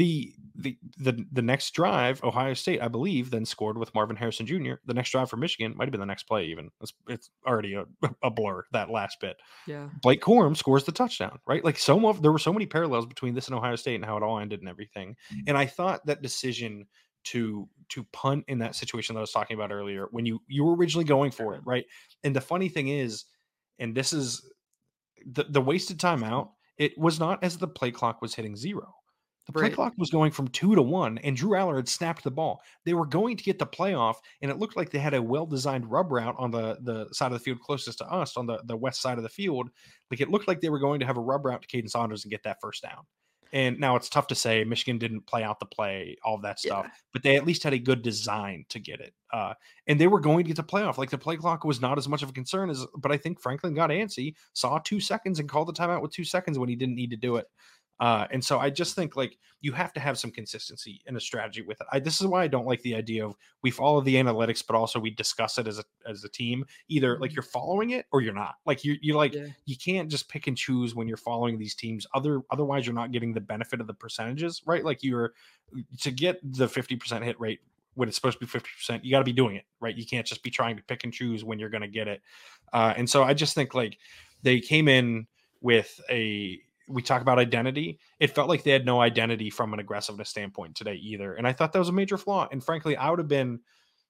S1: the next drive, Ohio State, I believe, then scored with Marvin Harrison Jr. The next drive for Michigan might have been the next play. Even it's already a blur, that last bit.
S2: Yeah.
S1: Blake Corum scores the touchdown, right? Like, there were so many parallels between this and Ohio State and how it all ended and everything. And I thought that decision to punt in that situation that I was talking about earlier, when you were originally going for it, right? And the funny thing is, and this is the wasted timeout, it was not as the play clock was hitting zero. The play
S2: Right.
S1: clock was going from 2 to 1, and Drew Aller had snapped the ball. They were going to get the playoff, and it looked like they had a well-designed rub route on the side of the field closest to us, on the west side of the field. Like, it looked like they were going to have a rub route to Caden Saunders and get that first down. And now it's tough to say Michigan didn't play out the play, all of that stuff,
S2: Yeah.
S1: but they at least had a good design to get it. And they were going to get the playoff. Like, the play clock was not as much of a concern but I think Franklin got antsy, saw 2 seconds and called the timeout with 2 seconds when he didn't need to do it. And so I just think, like, you have to have some consistency in a strategy with it. This is why I don't like the idea of we follow the analytics, but also we discuss it as a team. Either like
S2: Mhm.
S1: you're following it or you're not. Like, you like,
S2: Yeah.
S1: you can't just pick and choose when you're following these teams. Otherwise, you're not getting the benefit of the percentages, right? Like, you're to get the 50% hit rate when it's supposed to be 50%, you got to be doing it, right? You can't just be trying to pick and choose when you're going to get it. And so I just think, like, they came in with we talk about identity. It felt like they had no identity from an aggressiveness standpoint today either. And I thought that was a major flaw. And frankly, I would have been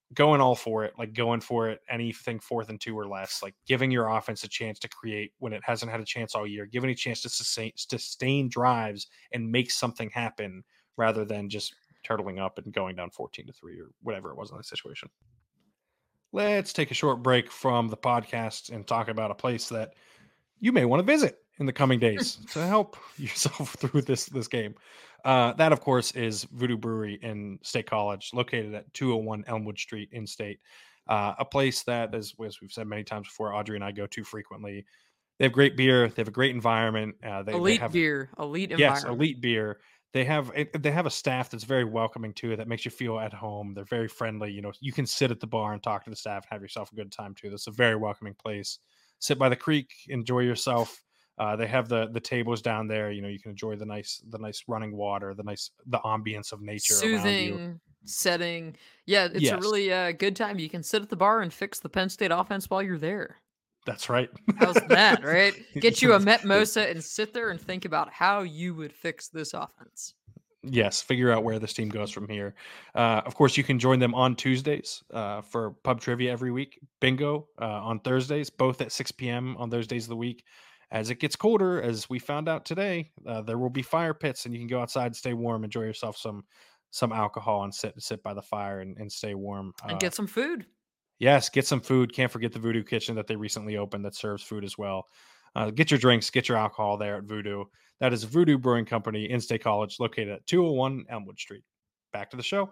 S1: going all for it, like going for it, anything 4th and 2 or less, like giving your offense a chance to create when it hasn't had a chance all year, giving a chance to sustain drives and make something happen rather than just turtling up and going down 14-3 or whatever it was in that situation. Let's take a short break from the podcast and talk about a place that you may want to visit in the coming days to help yourself through this game. That, of course, is Voodoo Brewery in State College, located at 201 Elmwood Street in State. A place that, as we've said many times before, Audrey and I go to frequently. They have great beer. They have a great environment. They have
S2: beer, elite
S1: yes,
S2: environment.
S1: elite beer. They have a staff that's very welcoming too, that makes you feel at home. They're very friendly. You know, you can sit at the bar and talk to the staff, have yourself a good time too. That's a very welcoming place. Sit by the creek, enjoy yourself. They have the tables down there. You know, you can enjoy the nice running water, the ambience of nature around you.
S2: Soothing setting. Yeah, it's a
S1: Yes,
S2: really good time. You can sit at the bar and fix the Penn State offense while you're there.
S1: that's right.
S2: How's that, right? Get you a Metmosa and sit there and think about how you would fix this offense.
S1: Yes, figure out where this team goes from here. Of course, you can join them on Tuesdays for pub trivia every week. Bingo on Thursdays, both at 6 p.m. on those days of the week. As it gets colder, as we found out today, there will be fire pits, and you can go outside and stay warm, enjoy yourself some alcohol, and sit by the fire and stay warm.
S2: And get some food.
S1: Yes, get some food. Can't forget the Voodoo Kitchen that they recently opened that serves food as well. Get your drinks, get your alcohol there at Voodoo. That is Voodoo Brewing Company in State College, located at 201 Elmwood Street. Back to the show.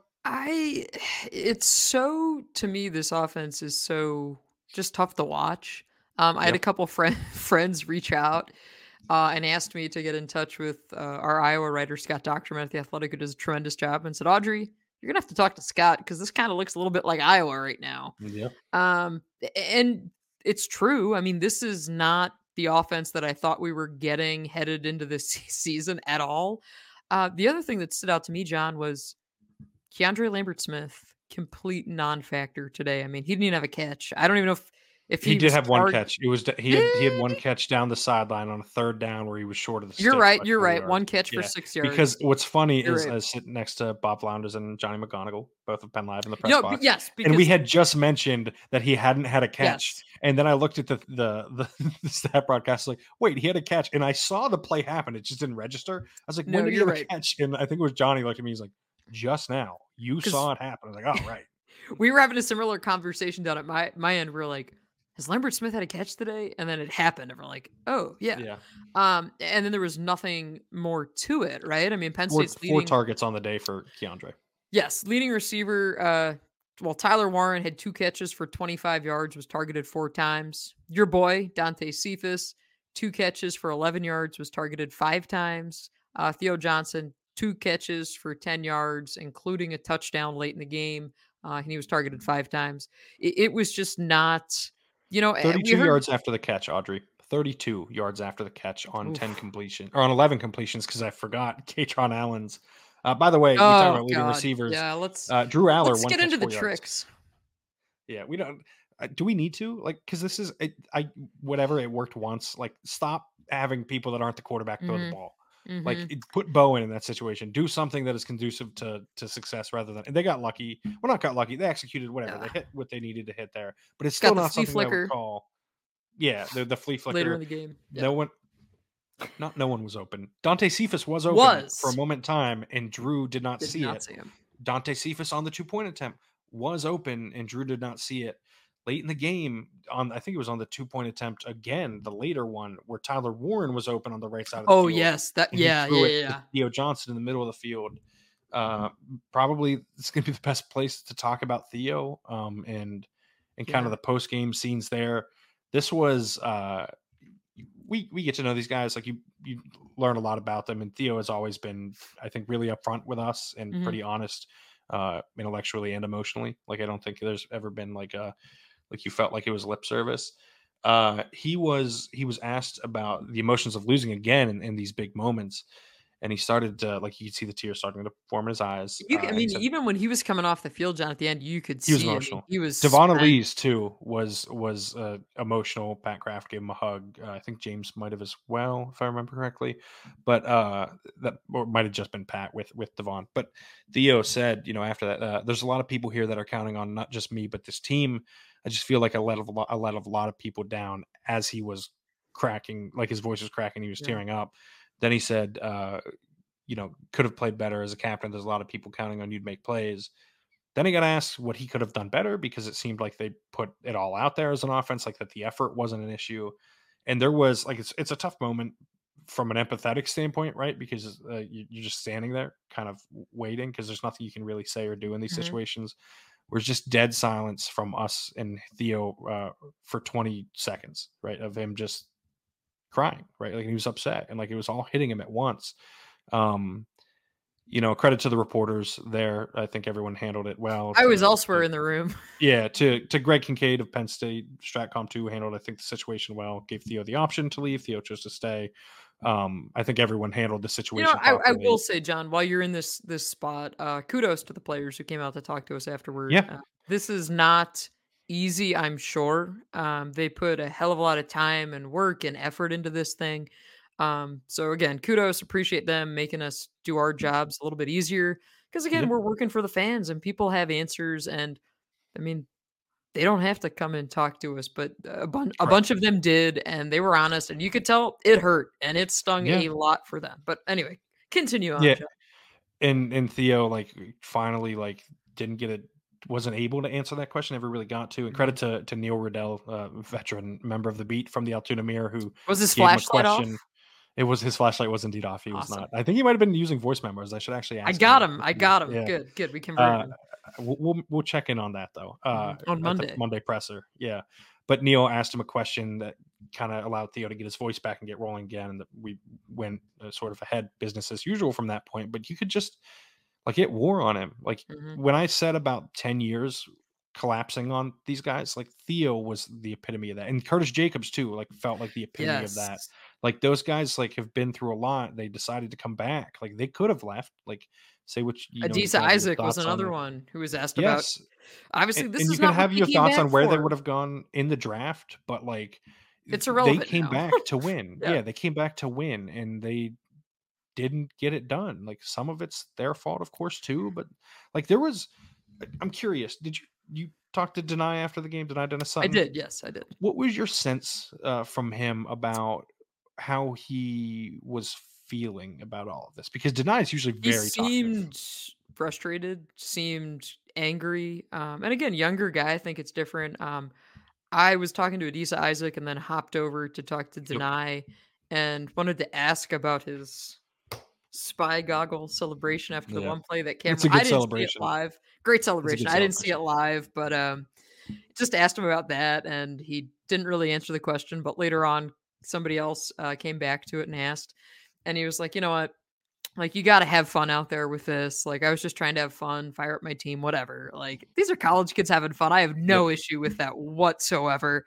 S2: It's so, to me, this offense is so just tough to watch. I had a couple friends reach out and asked me to get in touch with our Iowa writer, Scott Docterman at The Athletic, who does a tremendous job, and said, Audrey, you're going to have to talk to Scott because this kind of looks a little bit like Iowa right now.
S1: Yeah.
S2: And it's true. I mean, this is not the offense that I thought we were getting headed into this season at all. The other thing that stood out to me, John, was Keandre Lambert-Smith, complete non-factor today. I mean, he didn't even have a catch. I don't even know if
S1: he did have one catch. It was he had one catch down the sideline on a 3rd down where he was short of the stick.
S2: You're right. One catch for 6 yards.
S1: Because what's funny is I was sitting next to Bob Flounders and Johnny McGonigal, both of Penn Live in the press box.
S2: Yes,
S1: and we had just mentioned that he hadn't had a catch.
S2: Yes.
S1: And then I looked at the stat broadcast, like, wait, he had a catch. And I saw the play happen. It just didn't register. I was like, when did he have a catch? And I think it was Johnny looked at me. He's like, just now. You saw it happen. I was like, oh, right.
S2: We were having a similar conversation down at my end. We're like, has Lambert-Smith had a catch today? And then it happened. And we're like, oh, yeah. And then there was nothing more to it, right? I mean, Penn State's leading
S1: 4 targets on the day for Keandre.
S2: Yes, leading receiver. Tyler Warren had 2 catches for 25 yards, was targeted 4 times. Your boy, Dante Cephas, 2 catches for 11 yards, was targeted 5 times. Theo Johnson, 2 catches for 10 yards, including a touchdown late in the game. And he was targeted 5 times. It was just not...
S1: 32 yards after the catch, Audrey. 32 yards after the catch on 10 completion or on 11 completions because I forgot Katron Allen's. By the way, you talk about leading receivers.
S2: Yeah, let's
S1: Drew Aller.
S2: Let's get into the tricks.
S1: Yeah, we don't. Do we need to because this is whatever it worked once. Like stop having people that aren't the quarterback throw the ball.
S2: Mm-hmm.
S1: Like put Bowen in that situation. Do something that is conducive to success rather than. And they got lucky. Well, not got lucky. They executed whatever. They hit what they needed to hit there. But it's still not something I would call. Yeah, the flea flicker
S2: later in the game.
S1: Yeah. No one was open. Dante Cephas was open for a moment in time, and Drew did not see him. Dante Cephas on the 2-point attempt was open, and Drew did not see it. Late in the game, I think it was on the 2-point attempt again, the later one where Tyler Warren was open on the right side of the field.
S2: Oh yes,
S1: Theo Johnson in the middle of the field. Probably it's going to be the best place to talk about Theo and kind of the post game scenes there. This was we get to know these guys, like you learn a lot about them, and Theo has always been, I think, really upfront with us and pretty honest intellectually and emotionally. Like I don't think there's ever been like you felt like it was lip service. He was asked about the emotions of losing again in these big moments, and he started to like you could see the tears starting to form in his eyes.
S2: I
S1: And he
S2: mean,
S1: said
S2: even when he was coming off the field, John, at the end, you could
S1: he was
S2: see, I mean,
S1: emotional.
S2: he was
S1: Devon
S2: spent.
S1: Elise too was emotional. Pat Kraft gave him a hug. I think James might have as well, if I remember correctly. But that or might have just been Pat with Devon. But Theo said, after that, there's a lot of people here that are counting on not just me but this team. I just feel like I let a lot of people down as he was cracking, like his voice was cracking, he was
S2: Yeah.
S1: tearing up. Then he said, could have played better as a captain. There's a lot of people counting on you to make plays. Then he got asked what he could have done better because it seemed like they put it all out there as an offense, like that the effort wasn't an issue. And there was like it's a tough moment from an empathetic standpoint, right? Because you're just standing there, kind of waiting, because there's nothing you can really say or do in these
S2: Mhm.
S1: situations. There's just dead silence from us and Theo for 20 seconds, right? Of him just crying, right? Like he was upset and like it was all hitting him at once. Um, credit to the reporters there. I think everyone handled it well.
S2: I was elsewhere in the room.
S1: Yeah, to Greg Kincaid of Penn State, Stratcom 2 handled, I think, the situation well, gave Theo the option to leave. Theo chose to stay. I think everyone handled the situation
S2: I will
S1: properly.
S2: say, John, while you're in this spot, kudos to the players who came out to talk to us afterward.
S1: Yeah,
S2: This is not easy, I'm sure. They put a hell of a lot of time and work and effort into this thing. So again, kudos, appreciate them making us do our jobs a little bit easier. Because again,
S1: yeah,
S2: we're working for the fans and people have answers. And I mean, they don't have to come and talk to us, but a
S1: correct.
S2: bunch of them did, and they were honest, and you could tell it hurt and it stung
S1: Yeah,
S2: a lot for them. But anyway, continue on,
S1: yeah.
S2: Joe.
S1: And Theo like finally like didn't get it, wasn't able to answer that question, never really got to. And credit
S2: Mhm.
S1: to Neil Riddell, veteran member of the beat from the Altoona Mirror, who
S2: Was his
S1: gave him a
S2: flashlight off?
S1: question. It was his flashlight was indeed off. He was
S2: Awesome.
S1: not. I think he might have been using voice memos. I should actually
S2: I
S1: ask him
S2: got
S1: that.
S2: him. I got him.
S1: Yeah.
S2: Good. Good. We converted
S1: Uh,
S2: him.
S1: we'll check in on that though.
S2: On
S1: At the
S2: Monday.
S1: Monday presser. Yeah. But Neil asked him a question that kind of allowed Theo to get his voice back and get rolling again, and that we went sort of ahead, business as usual from that point. But you could just like it wore on him. Like
S2: Mhm.
S1: when I said about 10 years collapsing on these guys, like Theo was the epitome of that. And Curtis Jacobs too, like felt like the epitome of that.
S2: Yes.
S1: Like those guys like have been through a lot. They decided to come back. Like they could have left. Like say what you
S2: Adisa
S1: can have your
S2: Isaac was
S1: thoughts on
S2: another
S1: it.
S2: one who was asked about.
S1: Yes.
S2: Obviously,
S1: And,
S2: this
S1: and you
S2: is
S1: can
S2: not what
S1: have
S2: they
S1: your
S2: came
S1: thoughts
S2: back
S1: on where they
S2: for.
S1: would have gone in the draft, but like
S2: It's
S1: they
S2: irrelevant
S1: came
S2: now.
S1: back to win.
S2: Yeah.
S1: Yeah, they came back to win and they didn't get it done. Like some of it's their fault, of course, too. But like there was, I'm curious. Did you talk to Deny after the game? Deny Dennis
S2: I
S1: Sutton?
S2: did. Yes, I did.
S1: What was your sense from him about how he was feeling about all of this? Because Deny is usually
S2: He
S1: very talkative.
S2: seemed frustrated, seemed angry. And again, younger guy, I think it's different. I was talking to Adisa Isaac and then hopped over to talk to
S1: Yep,
S2: Denai and wanted to ask about his spy goggle celebration after the
S1: yeah,
S2: one play that
S1: it's
S2: camera.
S1: a
S2: I
S1: good
S2: didn't see it
S1: celebration.
S2: live. Great
S1: It's a
S2: celebration.
S1: good
S2: I didn't see it
S1: celebration.
S2: live, but just asked him about that and he didn't really answer the question. But later on, somebody else came back to it and asked. And he was like, you know what? Like, you gotta have fun out there with this. Like, I was just trying to have fun, fire up my team, whatever. Like, these are college kids having fun. I have
S1: Yep.
S2: no issue with that whatsoever.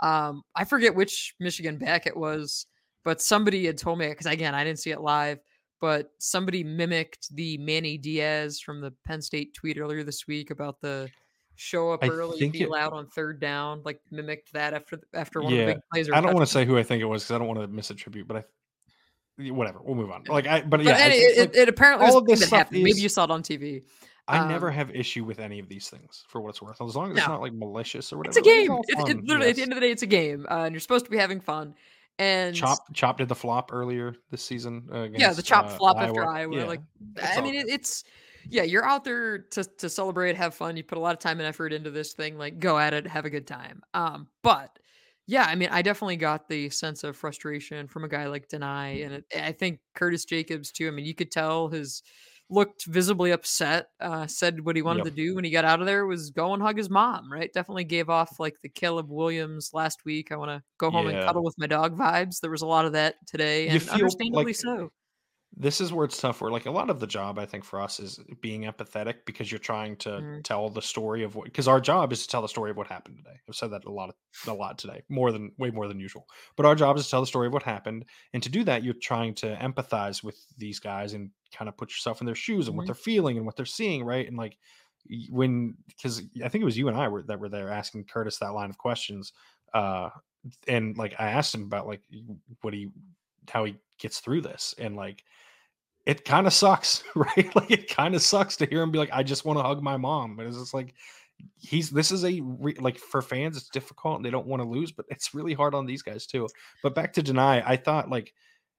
S2: I forget which Michigan back it was, but somebody had told me because again, I didn't see it live, but somebody mimicked the Manny Diaz from the Penn State tweet earlier this week about the show up
S1: I
S2: early,
S1: think
S2: be
S1: it.
S2: loud on third down, like mimicked that after one of the
S1: Yeah,
S2: big plays or
S1: I don't want to
S2: touchdown.
S1: say who I think it was because I don't want to misattribute, but whatever. We'll move on. Like but
S2: But
S1: yeah, I think like
S2: it apparently was
S1: all
S2: a
S1: of
S2: thing
S1: this
S2: that
S1: stuff
S2: happened. Maybe
S1: is.
S2: you saw it on TV.
S1: I never
S2: Um,
S1: have issue with any of these things for what it's worth, as long as it's
S2: no,
S1: not like malicious or
S2: it's a
S1: whatever. Like it's
S2: game.
S1: all
S2: It
S1: fun.
S2: literally at the
S1: Yes.
S2: end of the day, it's a game, and you're supposed to be having fun. And
S1: Chop did the flop earlier this season
S2: yeah, the
S1: against
S2: chop flop after
S1: Iowa.
S2: Iowa,
S1: Yeah,
S2: like
S1: it's
S2: I
S1: all
S2: mean,
S1: good.
S2: it's yeah, you're out there to celebrate, have fun. You put a lot of time and effort into this thing. Like, go at it, have a good time. But yeah, I mean, I definitely got the sense of frustration from a guy like Denai, and I think Curtis Jacobs too. I mean, you could tell his looked visibly upset. Said what he wanted
S1: Yep.
S2: to do when he got out of there was go and hug his mom. Right, definitely gave off like the Caleb Williams last week. I want to go home and
S1: Yeah.
S2: cuddle with my dog vibes. There was a lot of that today,
S1: You
S2: and
S1: feel
S2: understandably
S1: like
S2: so.
S1: This is where it's tough, where, like, a lot of the job, I think, for us is being empathetic because you're trying to
S2: Mhm,
S1: tell the story of what, because our job is to tell the story of what happened today. I've said that a lot today, way more than usual. But our job is to tell the story of what happened, and to do that, you're trying to empathize with these guys and kind of put yourself in their shoes and what
S2: mhm.
S1: they're feeling and what they're seeing, right? And like when, because I think it was you and I were there asking Curtis that line of questions, uh, and like I asked him about like what he how he gets through this, and like it kinda sucks, right? Like, it kinda sucks to hear him be like, "I just wanna hug my mom," but it's just like, he's this is a re like, for fans, it's difficult, and they don't wanna lose, but it's really hard on these guys too. But back to Deny, I thought, like,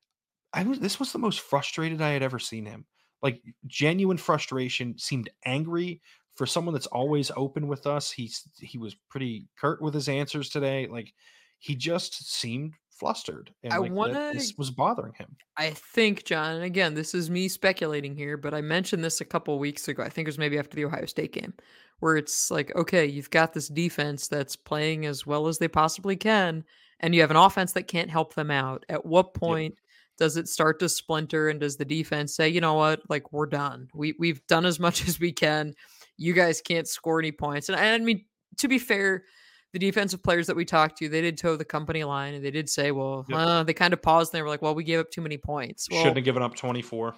S1: I was this was the most frustrated I had ever seen him. Like, genuine frustration, seemed angry for someone that's always open with us. He was pretty curt with his answers today, like, he just seemed flustered, and,
S2: I
S1: like, that
S2: wanna
S1: this was bothering him.
S2: I think, John, and again, this is me speculating here, but I mentioned this a couple weeks ago. I think it was maybe after the Ohio State game, where it's like, okay, you've got this defense that's playing as well as they possibly can, and you have an offense that can't help them out. At what
S1: Yep.
S2: point does it start to splinter, and does the defense say, you know what, like we're done. We've done as much as we can. You guys can't score any points. And I mean, to be fair, the defensive players that we talked to, they did toe the company line and they did say, well,
S1: Yep.
S2: they kind of paused and they were like, well, we gave up too many points.
S1: Shouldn't
S2: Well,
S1: have given up 24.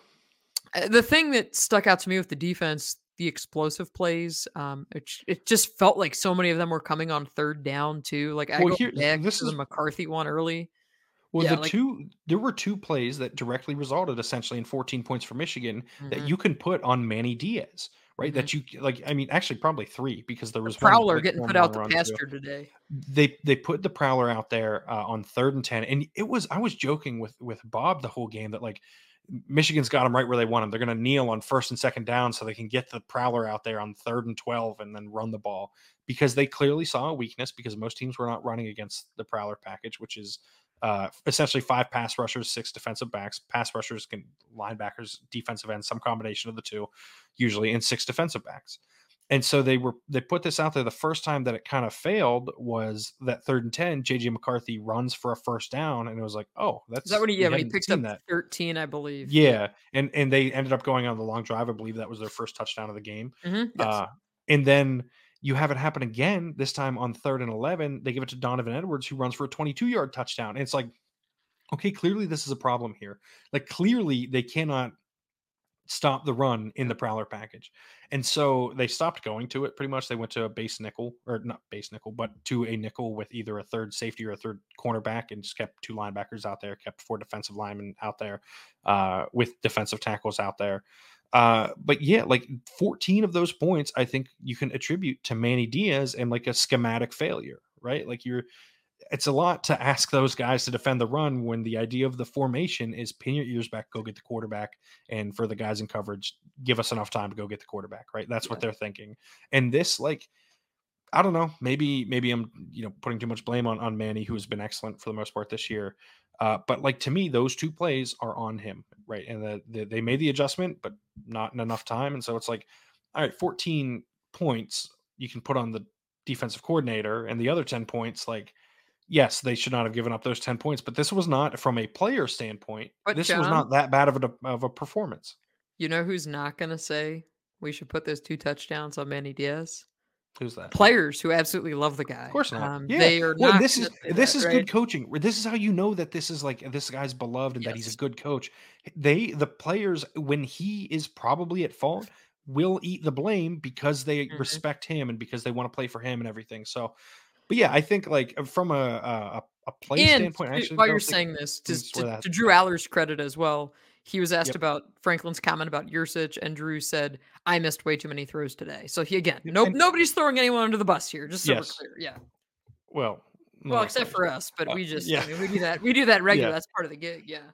S2: the thing that stuck out to me with the defense, the explosive plays, it just felt like so many of them were coming on third down too. Like I
S1: Well,
S2: go
S1: here
S2: back
S1: this
S2: to the
S1: is
S2: McCarthy one early.
S1: well,
S2: Yeah, like
S1: there were 2 plays that directly resulted essentially in 14 points for Michigan that
S2: mhm,
S1: you can put on Manny Diaz, right?
S2: mhm.
S1: That like, I mean, actually probably 3 because there
S2: The
S1: was one,
S2: Prowler
S1: like,
S2: getting
S1: one
S2: put out
S1: long
S2: the
S1: run too.
S2: pasture today.
S1: They put the Prowler out there, on 3rd and 10, and it was I was joking with Bob the whole game that, like, Michigan's got them right where they want them. They're gonna kneel on 1st and 2nd down so they can get the Prowler out there on 3rd and 12 and then run the ball, because they clearly saw a weakness because most teams were not running against the Prowler package, which is, essentially 5 pass rushers, 6 defensive backs. Pass rushers can linebackers, defensive ends, some combination of the 2, usually, and 6 defensive backs. And so they put this out there. The first time that it kind of failed was that 3rd and 10, JJ McCarthy runs for a first down, and it was like, "Oh,
S2: Is that
S1: that's
S2: when he
S1: we
S2: yeah, when he
S1: hadn't
S2: picked
S1: seen
S2: up
S1: that."
S2: 13, I believe. Yeah.
S1: Yeah, and they ended up going on the long drive. I believe that was their first touchdown of the game.
S2: Yes.
S1: Uh, and then you have it happen again, this time on 3rd and 11, they give it to Donovan Edwards, who runs for a 22-yard touchdown. And it's like, okay, clearly this is a problem here. Like, clearly they cannot stop the run in the
S2: Yeah.
S1: Prowler package. And so they stopped going to it pretty much. They went to a base nickel, or not base nickel, but to a nickel with either a third safety or a third cornerback, and just kept 2 linebackers out there, kept 4 defensive linemen out there, with defensive tackles out there. But yeah, like 14 of those points, I think you can attribute to Manny Diaz and like a schematic failure, right? Like it's a lot to ask those guys to defend the run when the idea of the formation is pin your ears back, go get the quarterback, and for the guys in coverage, give us enough time to go get the quarterback, right? That's what
S2: Yeah.
S1: they're thinking. And this, like, I don't know, maybe I'm putting too much blame on Manny, who has been excellent for the most part this year. But like to me, those 2 plays are on him, right? And they made the adjustment, but not in enough time. And so it's like, all right, 14 points you can put on the defensive coordinator, and the other 10 points, like, yes, they should not have given up those 10 points, but this was not, from a player standpoint,
S2: But
S1: this was
S2: John,
S1: not that bad of a performance.
S2: you know who's not gonna say we should put those 2 touchdowns on Manny Diaz?
S1: Who's
S2: The
S1: that?
S2: players who absolutely love the
S1: Of
S2: guy.
S1: course not. Yeah.
S2: They are
S1: Well, and
S2: not gonna say
S1: this
S2: that,
S1: is
S2: right?
S1: good coaching. This is how you know that this is like this guy's beloved and that he's a
S2: Yes.
S1: good coach. The players, when he is probably at fault, will eat the blame because they
S2: Mhm.
S1: respect him and because they want to play for him and everything. So, but yeah, I think like from a play
S2: And
S1: standpoint, I
S2: to
S1: actually
S2: while you're
S1: don't think
S2: saying this,
S1: this is
S2: just
S1: where
S2: to
S1: that
S2: to Drew
S1: happened.
S2: Aller's credit as well, he was asked
S1: Yep.
S2: about Franklin's comment about Yursich, and Drew said, "I missed way too many throws today." So he again,
S1: Yep.
S2: nope,
S1: And
S2: nobody's throwing anyone under the bus here, just so we're
S1: yes.
S2: clear. Yeah.
S1: Well,
S2: Well,
S1: none of the
S2: except
S1: players.
S2: for us, but
S1: Yeah.
S2: I mean, we do that
S1: Yeah.
S2: regular, that's part of the gig, yeah.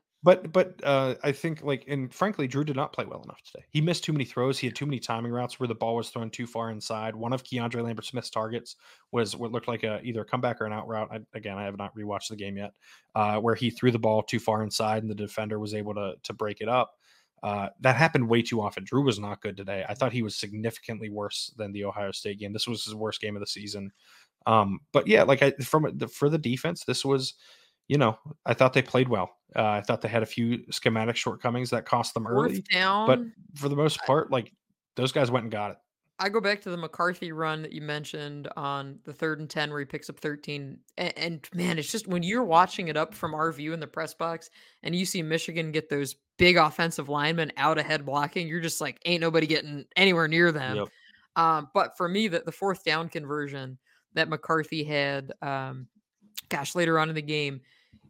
S1: But I think, like, and frankly, Drew did not play well enough today. He missed too many throws. He had too many timing routes where the ball was thrown too far inside. One of Keandre Lambert Smith's targets was what looked like either a comeback or an out route. Again, I have not rewatched the game yet, where he threw the ball too far inside and the defender was able to break it up. That happened way too often. Drew was not good today. I thought he was significantly worse than the Ohio State game. This was his worst game of the season. But yeah, like for the defense, this was, I thought they played well. I thought they had a few schematic shortcomings that cost them
S2: 4th
S1: early, but
S2: down,
S1: for the most part, like, those guys went and got it.
S2: I go back to the McCarthy run that you mentioned on the 3rd and 10 where he picks up 13, and man, it's just when you're watching it up from our view in the press box and you see Michigan get those big offensive linemen out ahead blocking, you're just like, "Ain't nobody getting anywhere near them."
S1: Yep.
S2: But for me, the 4th down conversion that McCarthy had, gosh, later on in the game,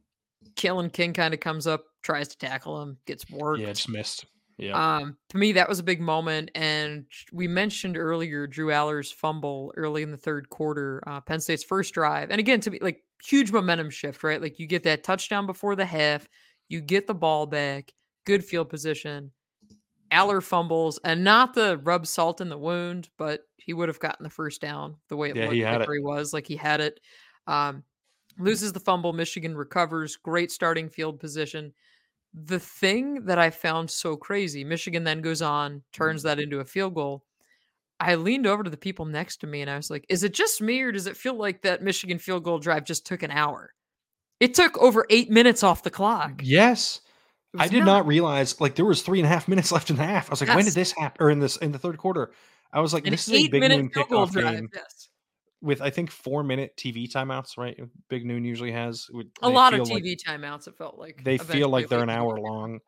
S2: Kalen King kinda comes up, tries to tackle him, gets
S1: Yeah,
S2: worked.
S1: just missed. Yep.
S2: To me, that was a big moment, and we mentioned earlier Drew Aller's fumble early in the 3rd quarter, Penn State's first drive, and again, to me, like, huge momentum shift, right? Like, you get that touchdown before the half, you get the ball back, good field position, Aller fumbles, and not to rub salt in the wound, but he would have gotten the first down the way it
S1: Yeah, he
S2: looked
S1: had
S2: like
S1: it.
S2: where he was, like, he had it. Um, Loses the fumble, Michigan recovers, great starting field position. The thing that I found so crazy, Michigan then goes on, turns that into a field goal. I leaned over to the people next to me and I was like, "Is it just me or does it feel like that Michigan field goal drive just took an hour?" It took over 8 minutes off the clock.
S1: Yes.
S2: It
S1: I
S2: was
S1: did
S2: not.
S1: not realize, like, there was 3.5 minutes left in the half. I was like, "When did
S2: Yes,
S1: this happen?" Or in the 3rd quarter. I was like,
S2: an
S1: "This is a Big
S2: 8-minute
S1: Noon
S2: field goal
S1: kickoff
S2: drive,
S1: game
S2: yes.
S1: with, I think, 4-minute TV timeouts," right? Big Noon usually has.
S2: A lot of TV timeouts, it felt like,
S1: They feel
S2: eventually
S1: like they're
S2: late
S1: an
S2: in the game,
S1: hour
S2: yeah.
S1: long.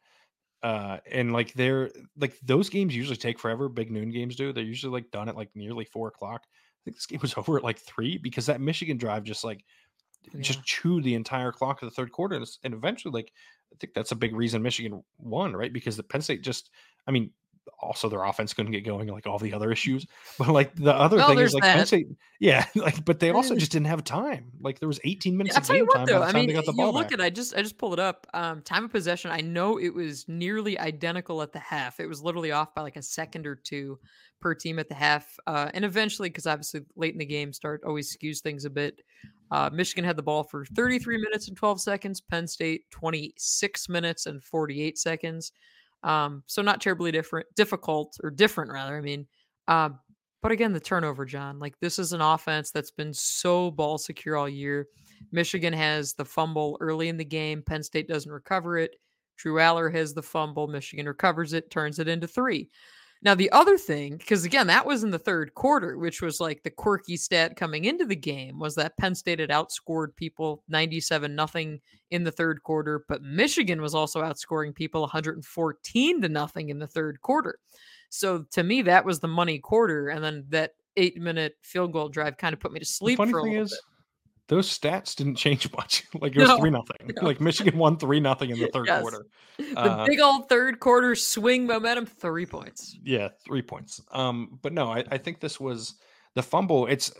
S1: And like like those games usually take forever. Big Noon games do. They're usually like done at like nearly 4 o'clock. I think this game was over at like 3 because that Michigan drive just like
S2: Yeah.
S1: just chewed the entire clock of the 3rd quarter. And eventually, like, I think that's a big reason Michigan won, right? Because the Penn State just, I mean, also their offense couldn't get going, like all the other issues. But like the other
S2: Well,
S1: thing is
S2: there's
S1: like Penn
S2: that.
S1: State, yeah, like, but they also
S2: Eh.
S1: just didn't have time. Like there was 18
S2: Yeah,
S1: minutes
S2: I'll
S1: of
S2: tell you
S1: game
S2: what
S1: time by
S2: though,
S1: the
S2: I
S1: time
S2: mean,
S1: they got the
S2: you
S1: ball
S2: look
S1: back.
S2: at I just pulled it up, time of possession, I know it was nearly identical at the half, it was literally off by like a second or 2 per team at the half, and eventually, because obviously late in the game start always skews things a bit, Michigan had the ball for 33 minutes and 12 seconds, Penn State 26 minutes and 48 seconds, so not terribly difficult or different rather, I mean, um, but again, the turnover, John, like, this is an offense that's been so ball secure all year. Michigan has the fumble early in the game. Penn State doesn't recover it. Drew Aller has the fumble. Michigan recovers it, turns it into 3. Now, the other thing, because again, that was in the 3rd quarter, which was like the quirky stat coming into the game, was that Penn State had outscored people 97 nothing in the 3rd quarter, but Michigan was also outscoring people 114 to nothing in the 3rd quarter. So to me, that was the money quarter. And then that 8-minute field goal drive kind of put me to
S1: The
S2: sleep
S1: funny
S2: for a
S1: thing
S2: little bit.
S1: is, those stats didn't change much. Like, it was
S2: No,
S1: 3-0.
S2: no.
S1: Like, Michigan won 3-0 in the 3rd
S2: Yes.
S1: quarter.
S2: The
S1: Uh,
S2: big old 3rd quarter swing momentum, 3 points.
S1: yeah, 3 points. But no, I think this was the fumble. It's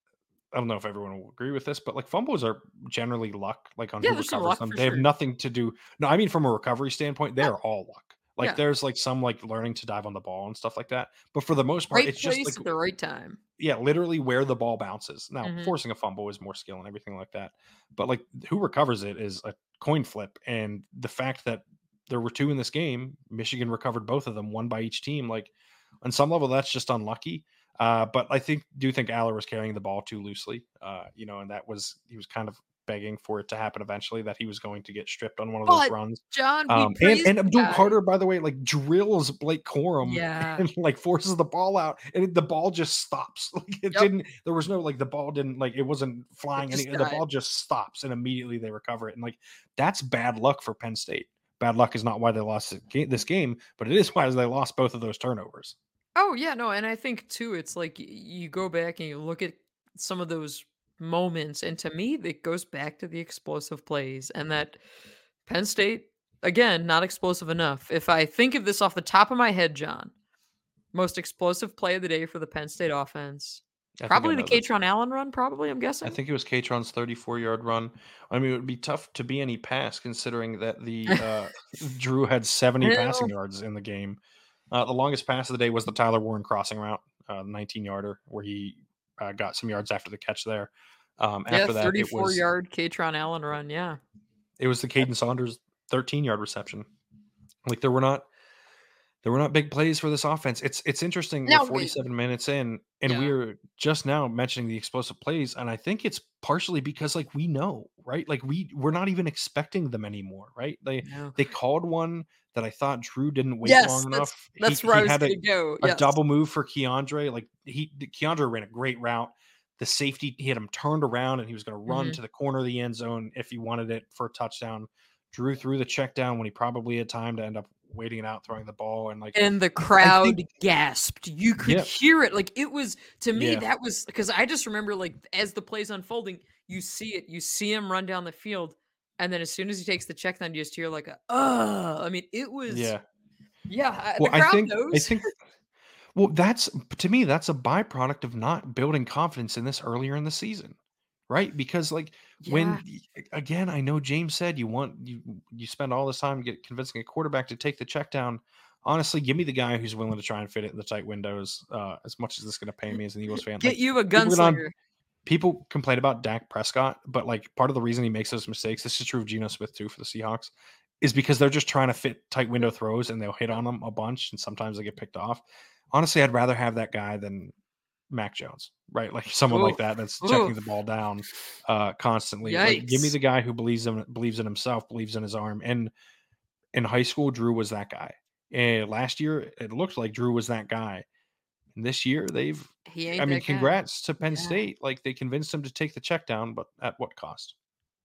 S1: I don't know if everyone will agree with this, but, like, fumbles are generally luck, like, on
S2: Yeah,
S1: who
S2: there's some
S1: recovers
S2: luck
S1: them.
S2: for
S1: They have
S2: sure.
S1: nothing to do no, I mean, from a recovery standpoint, they
S2: Yeah,
S1: are all luck. Like,
S2: yeah.
S1: there's, like, some, like, learning to dive on the ball and stuff like that, but for the most part,
S2: Right
S1: it's just, like
S2: place at the right time.
S1: yeah, literally where the ball bounces. Now,
S2: Mhm.
S1: forcing a fumble is more skill and everything like that, but like who recovers it is a coin flip. And the fact that there were 2 in this game, Michigan recovered both of them, one by each team. Like on some level, that's just unlucky. But I do think Aller was carrying the ball too loosely. And that was he was kind of begging for it to happen eventually that he was going to get stripped on one of those
S2: But,
S1: runs.
S2: John, we
S1: And
S2: praised
S1: and
S2: the
S1: Abdul
S2: guy.
S1: Carter, by the way, like drills Blake Corum
S2: Yeah.
S1: and like forces the ball out, and the ball just stops. Like it
S2: Yep.
S1: didn't. There was no like the ball didn't like it wasn't
S2: It
S1: flying any.
S2: just
S1: The
S2: died.
S1: ball just stops, and immediately they recover it. And like that's bad luck for Penn State. Bad luck is not why they lost this game, but it is why they lost both of those turnovers.
S2: Oh, yeah, no, and I think too, it's like you go back and you look at some of those moments, and to me, it goes back to the explosive plays and that Penn State, again, not explosive enough. If I think of this off the top of my head, John, most explosive play of the day for the Penn State offense,
S1: I think I
S2: probably the
S1: know this.
S2: Katron Allen run, probably, I'm
S1: I
S2: guessing.
S1: think it was Katron's 34-yard run. I mean, it would be tough to be any pass considering that the Drew had 70 passing
S2: Hell,
S1: yards in the game. The longest pass of the day was the Tyler Warren crossing route, 19-yarder, where he got some yards after the catch there.
S2: yeah,
S1: After that,
S2: 34-yard Katron Allen run, yeah.
S1: it was the Caden Saunders 13-yard reception. Like there were not There were not big plays for this offense. It's interesting, we're
S2: Now we
S1: 47 minutes in, and
S2: yeah,
S1: we're just now mentioning the explosive plays, and I think it's partially because, like, we know, right? Like, we're not even expecting them anymore, right?
S2: no.
S1: They called one that I thought Drew didn't wait
S2: Yes,
S1: long
S2: that's
S1: enough. He
S2: that's where I
S1: he
S2: was
S1: had
S2: gonna go,
S1: a
S2: yes.
S1: double move for Keandre, like, Keandre ran a great route. The safety, he had him turned around, and he was gonna run
S2: Mhm.
S1: to the corner of the end zone if he wanted it for a touchdown. Drew threw the check down when he probably had time to end up waiting it out, throwing the ball, and, like,
S2: And the
S1: I think
S2: crowd gasped. You could
S1: yeah,
S2: hear it. Like, it was to me,
S1: yeah,
S2: that was because I just remember, like, as the play's unfolding, you see him run down the field, and then as soon as he takes the check down, you just hear like a, "Ugh." I mean, it was
S1: yeah.
S2: yeah, the
S1: Well,
S2: crowd
S1: I
S2: knows.
S1: think well, that's to me, that's a byproduct of not building confidence in this earlier in the season, right? Because, like,
S2: Yeah.
S1: again, I know James said you spend all this time convincing a quarterback to take the check down. Honestly, give me the guy who's willing to try and fit it in the tight windows, as much as this is gonna pay me as an Eagles fan.
S2: Get
S1: Like,
S2: you a
S1: people get on
S2: gunslinger.
S1: people complain about Dak Prescott, but, like, part of the reason he makes those mistakes, this is true of Geno Smith too for the Seahawks, is because they're just trying to fit tight window throws and they'll hit on them a bunch and sometimes they get picked off. Honestly, I'd rather have that guy than Mac Jones, right? Like, someone like
S2: Oof.
S1: that that's checking the
S2: Oof.
S1: ball down constantly. Like, give me
S2: Yikes.
S1: the guy who believes in himself, believes in his arm. And in high school, Drew was that guy. And last year, it looked like Drew was that guy. And this year,
S2: He
S1: I
S2: ain't
S1: mean,
S2: that guy.
S1: congrats to Penn
S2: Yeah.
S1: State. Like, they convinced him to take the check down, but at what cost?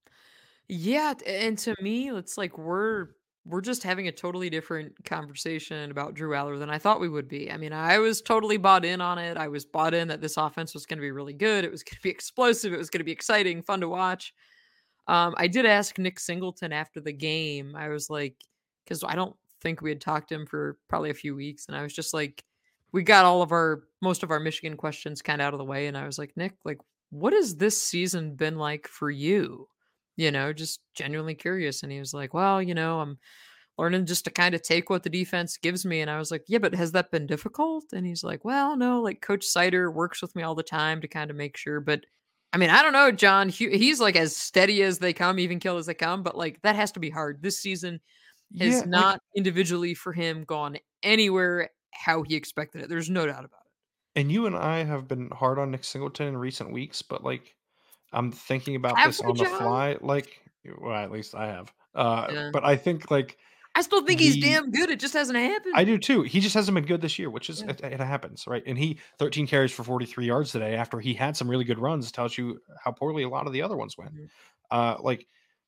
S2: Yeah, and to me, it's like we're just having a totally different conversation about Drew Aller than I thought we would be. I mean, I was totally bought in on it. I was bought in that this offense was going to be really good. It was going to be explosive. It was going to be exciting, fun to watch. I did ask Nick Singleton after the game. I was like, because I don't think we had talked to him for probably a few weeks, and I was just like, we got most of our Michigan questions kind of out of the way, and I was like, Nick, like, what has this season been like for you? Just genuinely curious. And he was like, well, I'm learning just to kind of take what the defense gives me. And I was like, yeah, but has that been difficult? And he's like, well, no, like Coach Sider works with me all the time to kind of make sure. But I mean, I don't know, John. He's like as steady as they come, even kill as they come. But like that has to be hard. This season has
S1: Yeah, like,
S2: not individually for him gone anywhere how he expected it. There's no doubt about
S1: and you and I have been hard on Nick Singleton in recent weeks, but, like, I'm thinking
S2: it.
S1: about
S2: Have
S1: this
S2: we,
S1: on the
S2: John?
S1: fly, like, well, at least I have.
S2: Yeah.
S1: But I think, like,
S2: I still think he's
S1: the
S2: damn good. It just hasn't
S1: I
S2: happened.
S1: do too. He just hasn't been good this year, which is
S2: Yeah.
S1: it happens, right? And he 13 carries for 43 yards today after he had some really good runs tells you how poorly a lot of the other ones went.
S2: Mhm.
S1: Like,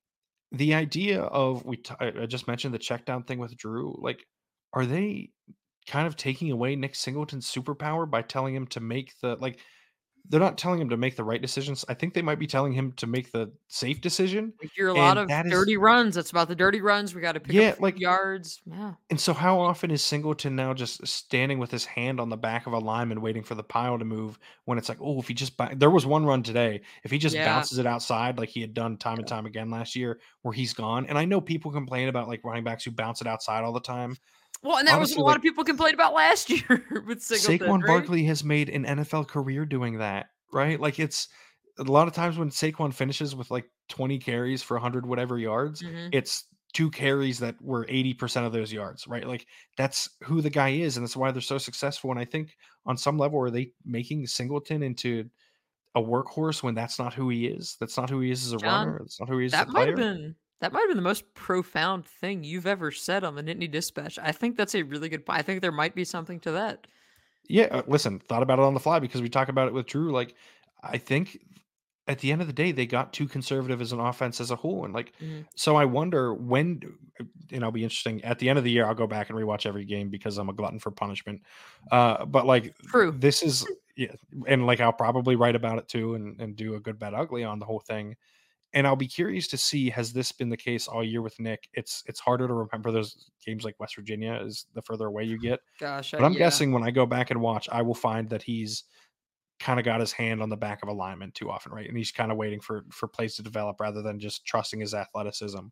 S1: the idea of I just mentioned the check down thing with Drew. Like, are they kind of taking away Nick Singleton's superpower by telling him to make they're not telling him to make the right decisions. I think they might be telling him to make the safe decision.
S2: We hear a lot
S1: And
S2: of
S1: that is
S2: dirty runs. It's about the dirty runs. We gotta pick up a
S1: yeah,
S2: few
S1: like,
S2: yards. Yeah.
S1: and so how often is Singleton now just standing with his hand on the back of a lineman waiting for the pile to move when it's like, oh, if he just there was one run today, if he just
S2: Yeah.
S1: bounces it outside like he had done time and
S2: Yeah.
S1: time again last year, where he's gone. And I know people complain about, like, running backs who bounce it outside all the time.
S2: Well, and that was what a
S1: Honestly,
S2: lot
S1: like,
S2: of people complained about last year with Singleton,
S1: Saquon
S2: right?
S1: Barkley has made an NFL career doing that, right? Like, it's a lot of times when Saquon finishes with like 20 carries for 100 whatever yards,
S2: Mhm.
S1: it's two carries that were 80% of those yards, right? Like, that's who the guy is, and that's why they're so successful. And I think on some level, are they making Singleton into a workhorse when that's not who he is? That's not who he is as a
S2: John,
S1: runner. That's not who he is as a
S2: that might have
S1: player.
S2: been that might have been the most profound thing you've ever said on the Nittany Dispatch. I think that's a really good I think there might be something to that.
S1: Yeah, listen, thought about it on the fly because we talk about it with Drew. Like, I think at the end of the day, they got too conservative as an offense as a whole. And, like,
S2: Mhm.
S1: so I wonder when, and I'll be interesting at the end of the year, I'll go back and rewatch every game because I'm a glutton for punishment. But, like,
S2: True.
S1: this is, yeah, and, like, I'll probably write about it too and do a good, bad, ugly on the whole thing. And I'll be curious to see, has this been the case all year with Nick? It's harder to remember those games like West Virginia is the further away you get.
S2: Gosh,
S1: But I'm
S2: yeah.
S1: guessing when I go back and watch, I will find that he's kinda got his hand on the back of a lineman too often, right? And he's kinda waiting for plays to develop rather than just trusting his athleticism.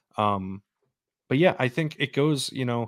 S1: Um, but yeah, I think it goes,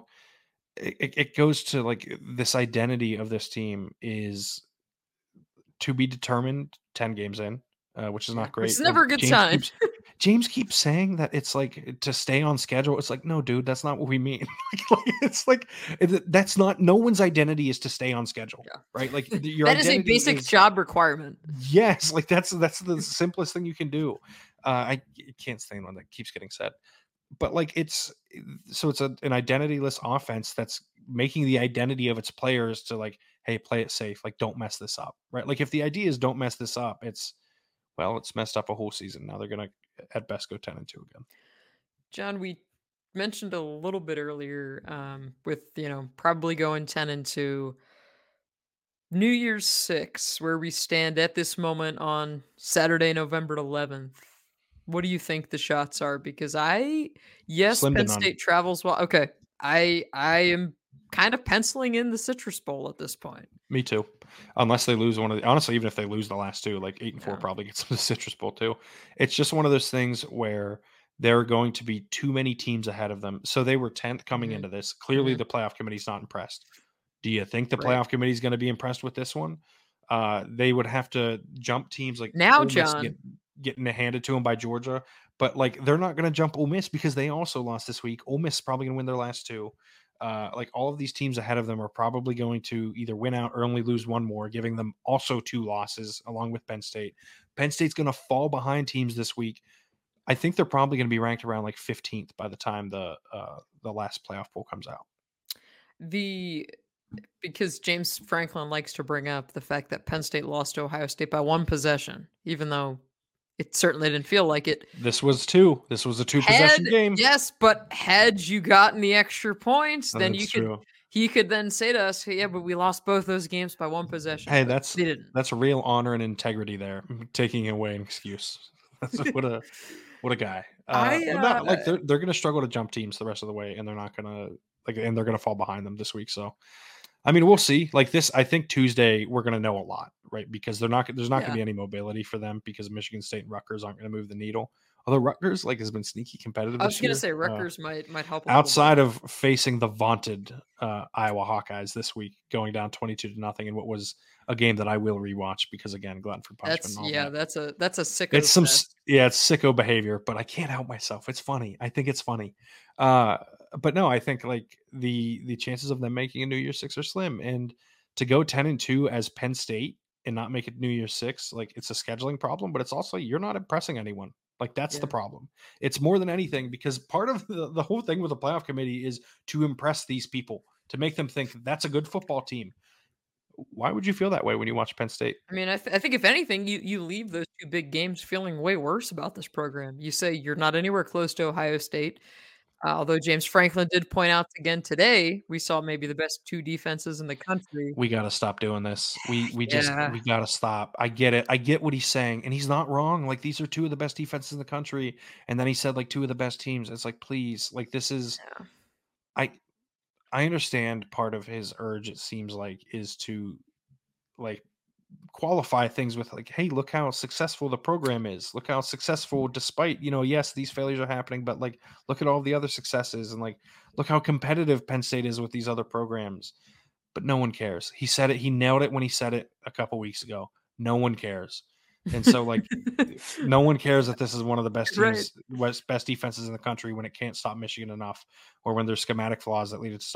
S1: it goes to, like, this identity of this team is to be determined 10 games in, which is
S2: Yeah.
S1: not
S2: Which
S1: great.
S2: is never a good
S1: James
S2: sign.
S1: keeps James keeps saying that it's like to stay on schedule. It's like, no, dude, that's not what we mean. It's like that's not. No one's identity is to stay on schedule, right? Like
S2: Yeah.
S1: your
S2: That is a
S1: identity
S2: basic
S1: is
S2: job requirement.
S1: yes. Like that's the simplest thing you can do. I can't stand when that keeps getting said, but like it's an identityless offense that's making the identity of its players to like, hey, play it safe. Like, don't mess this up, right? Like if the idea is don't mess this up, it's messed up a whole season. Now they're gonna at best go 10-2 again.
S2: John, we mentioned a little bit earlier with, probably going 10-2. New Year's 6, where we stand at this moment on Saturday, November 11th. What do you think the shots are? Because yes,
S1: Slim to
S2: Penn
S1: none.
S2: State travels well. Okay. I am kind of penciling in the Citrus Bowl at this point.
S1: Me too. Unless they lose one of the honestly, even if they lose the last two, like 8-4
S2: Yeah.
S1: probably gets them the Citrus Bowl too. It's just one of those things where there are going to be too many teams ahead of them. So they were 10th coming
S2: Mhm.
S1: into this. Clearly,
S2: Mhm.
S1: the playoff committee's not impressed. Do you think the
S2: Right.
S1: playoff committee is going to be impressed with this one? They would have to jump teams like
S2: Now,
S1: Ole Miss
S2: John,
S1: getting it handed to them by Georgia, but like they're not going to jump Ole Miss because they also lost this week. Ole Miss is probably going to win their last two. Like all of these teams ahead of them are probably going to either win out or only lose one more, giving them also two losses along with Penn State. Penn State's going to fall behind teams this week. I think they're probably going to be ranked around like 15th by the time the last playoff poll comes out.
S2: the because James Franklin likes to bring up the fact that Penn State lost to Ohio State by one possession, even though it certainly didn't feel like it.
S1: This was two. This was a two
S2: Had
S1: possession game.
S2: yes, but had you gotten the extra points, then
S1: That's true.
S2: he could then say to us, "Yeah, but we lost both those games by one possession."
S1: Hey,
S2: But they didn't.
S1: that's a real honor and integrity there. Taking away an excuse. That's what a guy.
S2: I
S1: But no, like they're gonna struggle to jump teams the rest of the way, and they're not gonna and they're gonna fall behind them this week. So I mean, we'll see. Like this, I think Tuesday we're gonna know a lot, right? Because there's not gonna
S2: yeah,
S1: be any mobility for them because Michigan State and Rutgers aren't gonna move the needle. Although Rutgers like has been sneaky competitive
S2: I was
S1: this
S2: gonna
S1: year.
S2: say Rutgers might help a little bit.
S1: Outside of facing the vaunted Iowa Hawkeyes this week, going down 22-0 in what was a game that I will rewatch because again, glutton for punishment and all that.
S2: That's a sicko
S1: It's some
S2: fest.
S1: it's sicko behavior, but I can't help myself. It's funny. I think it's funny. Uh, but no, I think like the chances of them making a New Year's Six are slim, and to go 10-2 as Penn State and not make it New Year's Six, like it's a scheduling problem, but it's also you're not impressing anyone. Like that's the
S2: Yeah.
S1: problem. It's more than anything because part of the whole thing with the playoff committee is to impress these people, to make them think that's a good football team. Why would you feel that way when you watch Penn State?
S2: I mean, I think if anything, you leave those two big games feeling way worse about this program. You say you're not anywhere close to Ohio State. Although James Franklin did point out again today, we saw maybe the best two defenses in the country.
S1: We gotta stop doing this.
S2: Yeah.
S1: We gotta stop. I get it. I get what he's saying, and he's not wrong. Like these are two of the best defenses in the country, and then he said like two of the best teams. It's like please, like this is
S2: Yeah.
S1: I I understand part of his urge. It seems like is to like qualify things with like, hey, look how successful the program is. Look how successful, despite yes, these failures are happening, but like look at all the other successes and like look how competitive Penn State is with these other programs. But no one cares. He said it. He nailed it when he said it a couple weeks ago. No one cares. And so, like, no one cares that this is one of the best
S2: Right.
S1: teams, best defenses in the country when it can't stop Michigan enough, or when there's schematic flaws that lead it to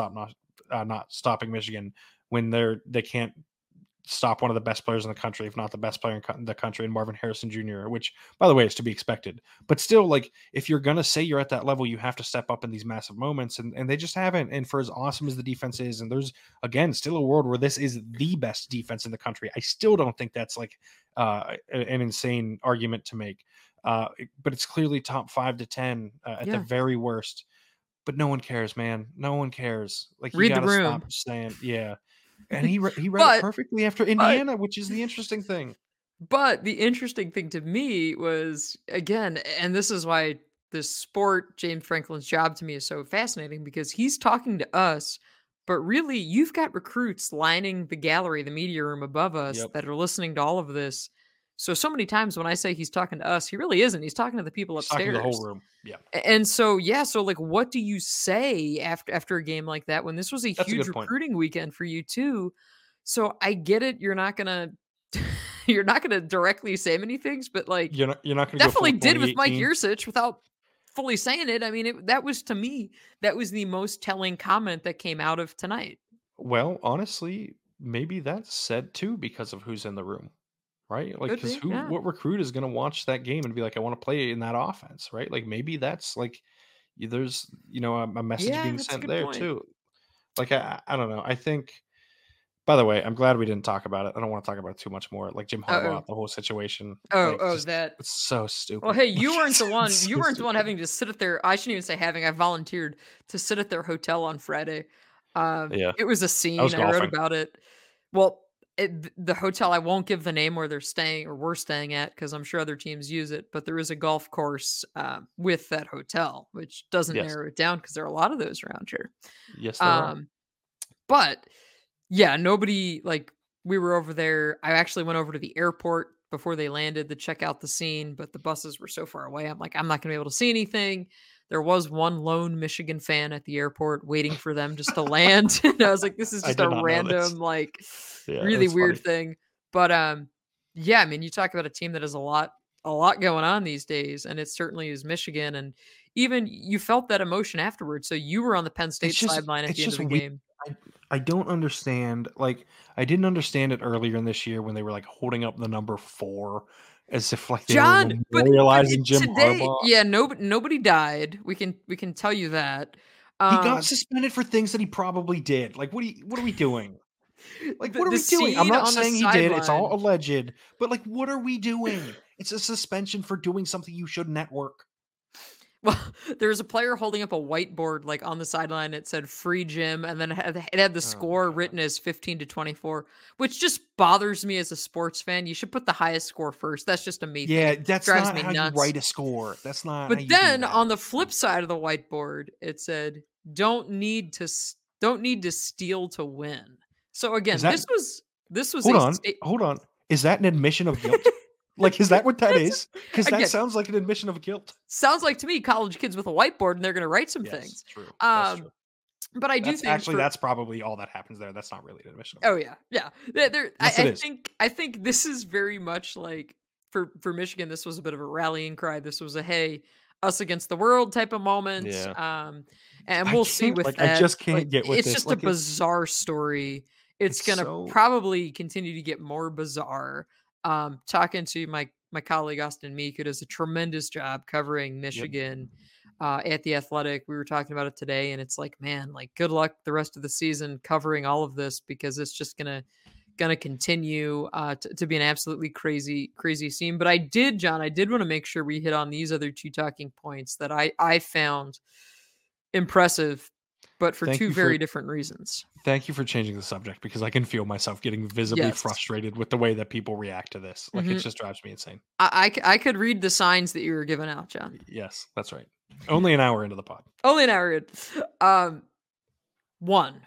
S1: not stopping Michigan, when they can't stop one of the best players in the country, if not the best player in the country, and Marvin Harrison Jr., which, by the way, is to be expected. But still, like, if you're going to say you're at that level, you have to step up in these massive moments, and they just haven't. And for as awesome as the defense is, and there's, again, still a world where this is the best defense in the country, I still don't think that's, like, an insane argument to make. But it's clearly top 5 to 10 at the
S2: Yeah.
S1: very worst. But no one cares, man. No one cares. Like, you
S2: Read
S1: got
S2: the
S1: to
S2: room.
S1: stop saying, yeah. And he read it
S2: But
S1: perfectly after
S2: but
S1: Indiana, which is the interesting thing.
S2: but the interesting thing to me was again, and this is why this sport, James Franklin's job to me is so fascinating because he's talking to us, but really you've got recruits lining the gallery, the media room above us
S1: Yep.
S2: that are listening to all of this. So many times when I say he's talking to us, he really isn't. He's talking to the people
S1: He's talking to the whole
S2: upstairs.
S1: room. Yeah.
S2: And so, yeah, so like what do you say after a game like that when this was a
S1: That's a
S2: huge
S1: good point.
S2: recruiting weekend for you too? So I get it, you're not gonna you're not gonna directly say many things, but, like,
S1: You're not gonna go full
S2: definitely did with Mike
S1: 2018.
S2: Yurcich without fully saying it. I mean, that was to me, that was the most telling comment that came out of tonight.
S1: Well, honestly, maybe that's said too because of who's in the room, right? Like,
S2: Could
S1: because
S2: be,
S1: who,
S2: yeah.
S1: what recruit is gonna watch that game and be like, I want to play in that offense, right? Like, maybe that's like, there's a message
S2: Yeah,
S1: being
S2: that's a
S1: sent
S2: good
S1: there
S2: point.
S1: too. Like, I don't know. I think. By the way, I'm glad we didn't talk about it. I don't want to talk about it too much more. Like Jim
S2: Uh-oh.
S1: Harbaugh, the whole situation,
S2: Oh,
S1: like
S2: oh,
S1: just
S2: that
S1: it's so
S2: well,
S1: stupid.
S2: hey,
S1: Like, it's
S2: you
S1: so
S2: weren't the one
S1: stupid.
S2: having to sit at their I shouldn't even say having, I volunteered to sit at their hotel on Friday.
S1: Yeah,
S2: It was a
S1: I was
S2: scene, I wrote
S1: golfing.
S2: about it. Well, the hotel, I won't give the name where they're staying or we're staying at because 'cause I'm sure other teams use it, but there is a golf course, with that hotel, which doesn't
S1: Yes,
S2: narrow it down because there are a lot of those around here.
S1: yes, there are.
S2: Um, but yeah, nobody like we were over there. I actually went over to the airport before they landed to check out the scene, but the buses were so far away. I'm like, I'm not gonna be able to see anything. There was one lone Michigan fan at the airport waiting for them just to land. And I was like, this is
S1: I
S2: just a
S1: did not know this.
S2: random, like
S1: Yeah,
S2: really
S1: that's
S2: weird
S1: funny.
S2: thing. But yeah, I mean, you talk about a team that has a lot going on these days, and it certainly is Michigan. And even you felt that emotion afterwards. So you were on the Penn
S1: It's
S2: State
S1: just
S2: sideline at
S1: it's
S2: the end of
S1: just
S2: the
S1: weird.
S2: game.
S1: I I don't understand. Like, I didn't understand it earlier in this year when they were like holding up the number 4 as if like they were
S2: John, but
S1: memorializing Jim
S2: today,
S1: Harbaugh.
S2: yeah, nobody died. We can tell you that.
S1: He got
S2: Um,
S1: suspended for things that he probably did. Like, what are we doing? Like, what are
S2: the
S1: we doing? I'm
S2: scene
S1: not
S2: on the
S1: saying he did. It's all
S2: sideline.
S1: alleged. But like, what are we doing? It's a suspension for doing something you shouldn't at work.
S2: Well, there was a player holding up a whiteboard like on the sideline. It said "Free Jim," and then it had the
S1: Oh my
S2: score
S1: god.
S2: written as 15-24, which just bothers me as a sports fan. You should put the highest score first. That's just a me thing.
S1: Yeah,
S2: It
S1: that's
S2: drives
S1: not
S2: me
S1: how you
S2: nuts.
S1: write a score. That's not how
S2: But
S1: you do
S2: then
S1: that.
S2: on the flip side of the whiteboard, it said, don't need to steal to win." So
S1: Is
S2: again,
S1: that
S2: this was
S1: hold
S2: a
S1: on,
S2: state.
S1: hold on. Is that an admission of guilt? Like, is that what that
S2: That's
S1: is? Because that
S2: again,
S1: sounds like an admission of guilt.
S2: sounds like to me college kids with a whiteboard and they're gonna write some
S1: Yes,
S2: things.
S1: true. That's
S2: Um,
S1: true.
S2: but I do think for
S1: That's probably all that happens there. That's not really an admission of
S2: oh
S1: guilt.
S2: yeah, yeah. There
S1: Yes, it is.
S2: I think this is very much like for Michigan, this was a bit of a rallying cry. This was a hey, us against the world type of moment.
S1: Yeah.
S2: And
S1: I
S2: we'll see
S1: can't
S2: with
S1: I
S2: that.
S1: just
S2: Like
S1: can't get with
S2: it's
S1: this.
S2: just a
S1: Like,
S2: bizarre story. It's
S1: it's
S2: gonna
S1: so
S2: probably continue to get more bizarre. Talking to my colleague Austin Meek, who does a tremendous job covering
S1: yep.
S2: Michigan at the Athletic. We were talking about it today, and it's like, man, like good luck the rest of the season covering all of this because it's just gonna continue to be an absolutely crazy scene. But John, I did want to make sure we hit on these other two talking points that I found impressive, but for
S1: Thank
S2: two
S1: you for
S2: very different reasons.
S1: Thank you for changing the subject because I can feel myself getting visibly
S2: Yes.
S1: frustrated with the way that people react to this. Like, it
S2: hmm
S1: just drives me insane.
S2: I could read the signs that you were giving out, John.
S1: Yes, that's right. Only an hour into the pod.
S2: Only an hour in. Um, one,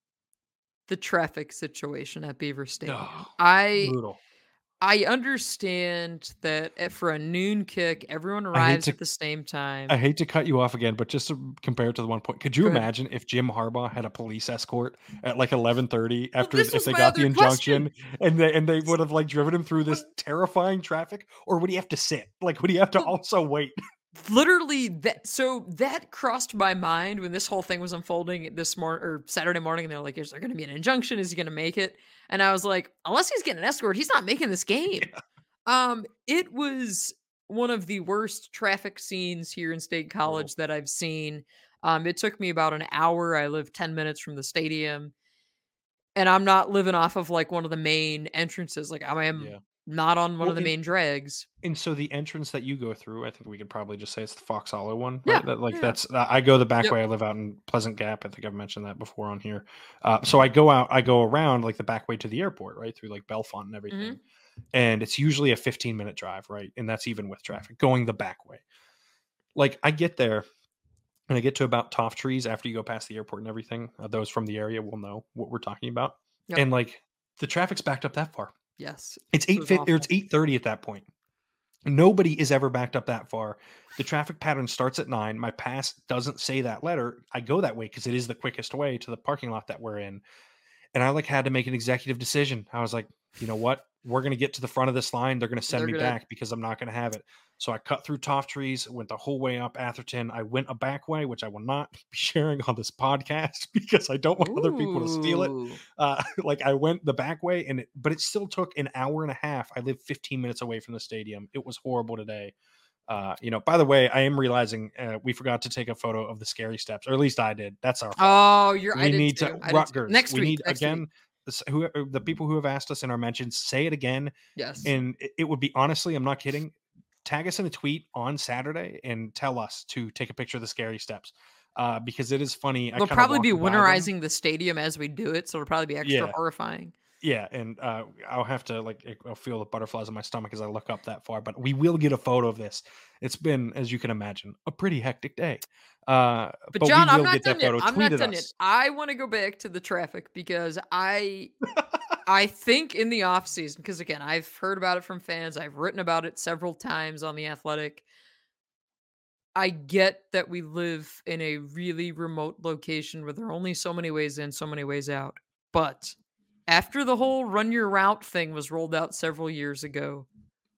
S2: the traffic situation at Beaver Stadium.
S1: Oh,
S2: I
S1: brutal.
S2: I understand that for a noon kick, everyone
S1: I hate
S2: arrives
S1: to
S2: at the same
S1: I
S2: time.
S1: hate to cut you off again, but just to compare it to the one point, could you
S2: Go ahead.
S1: imagine if Jim Harbaugh had a police escort at like 11:30
S2: Well,
S1: after
S2: this
S1: if
S2: was
S1: they
S2: my
S1: got the
S2: other
S1: injunction
S2: question.
S1: and they would have like driven him through this terrifying traffic, or would he have to sit? Like, would he have to
S2: Well,
S1: also wait?
S2: literally that crossed my mind when this whole thing was unfolding this morning or Saturday morning, and they're like, is there gonna be an injunction? Is he gonna make it? And I was like, unless he's getting an escort, he's not making this game. It was one of the worst traffic scenes here in State
S1: Brutal.
S2: College that I've seen. It took me about an hour. I live 10 minutes from the stadium, and I'm not living off of like one of the main entrances. Like I am
S1: Yeah.
S2: not on one
S1: Well,
S2: of the main drags.
S1: and so the entrance that you go through, I think we could probably just say it's the Fox Hollow one, right?
S2: Yeah.
S1: That like
S2: Yeah.
S1: that's I go the back
S2: Yep.
S1: way. I live out in Pleasant Gap. I think I've mentioned that before on here. So I go around like the back way to the airport, right through like Belfont and
S2: Mhm.
S1: everything, and it's usually a 15-minute drive, right? And that's even with traffic going the back way. Like, I get there and I get to about Toff Trees after you go past the airport and everything. Those from the area will know what we're talking about,
S2: Yep.
S1: and like the traffic's backed up that far.
S2: Yes.
S1: It's
S2: It was
S1: 8:50 or it's
S2: awful.
S1: 8:30 at that point. Nobody is ever backed up that far. The traffic pattern starts at 9. My pass doesn't say that letter. I go that way because it is the quickest way to the parking lot that we're in. And I like had to make an executive decision. I was like, you know what? We're going to get to the front of this line. They're going to send
S2: They're
S1: me
S2: gonna
S1: back because I'm not going to have it. So I cut through Toff Trees, went the whole way up Atherton. I went a back way, which I will not be sharing on this podcast because I don't want other people to steal it.
S2: Ooh.
S1: Like I went the back way, but it still took an hour and a half. I live 15 minutes away from the stadium. It was horrible today. By the way, I am realizing we forgot to take a photo of the scary steps, or at least I did. That's our fault.
S2: Oh, I
S1: We
S2: did
S1: need
S2: too.
S1: to
S2: I did too.
S1: Rutgers.
S2: Next
S1: We
S2: week.
S1: need
S2: Next week.
S1: again. The people who have asked us in our mentions, say it again.
S2: Yes.
S1: And it would be, honestly, I'm not kidding. Tag us in a tweet on Saturday and tell us to take a picture of the scary steps. Because it is funny.
S2: They'll probably be winterizing the stadium as we do it, so it'll probably be extra horrifying.
S1: Yeah, and I'll have to I'll feel the butterflies in my stomach as I look up that far. But we will get a photo of this. It's been, as you can imagine, a pretty hectic day.
S2: But John, I'm not done yet. I'm not done yet. I want to go back to the traffic because I think in the off season, because again, I've heard about it from fans. I've written about it several times on The Athletic. I get that we live in a really remote location where there are only so many ways in, so many ways out. But after the whole run your route thing was rolled out several years ago,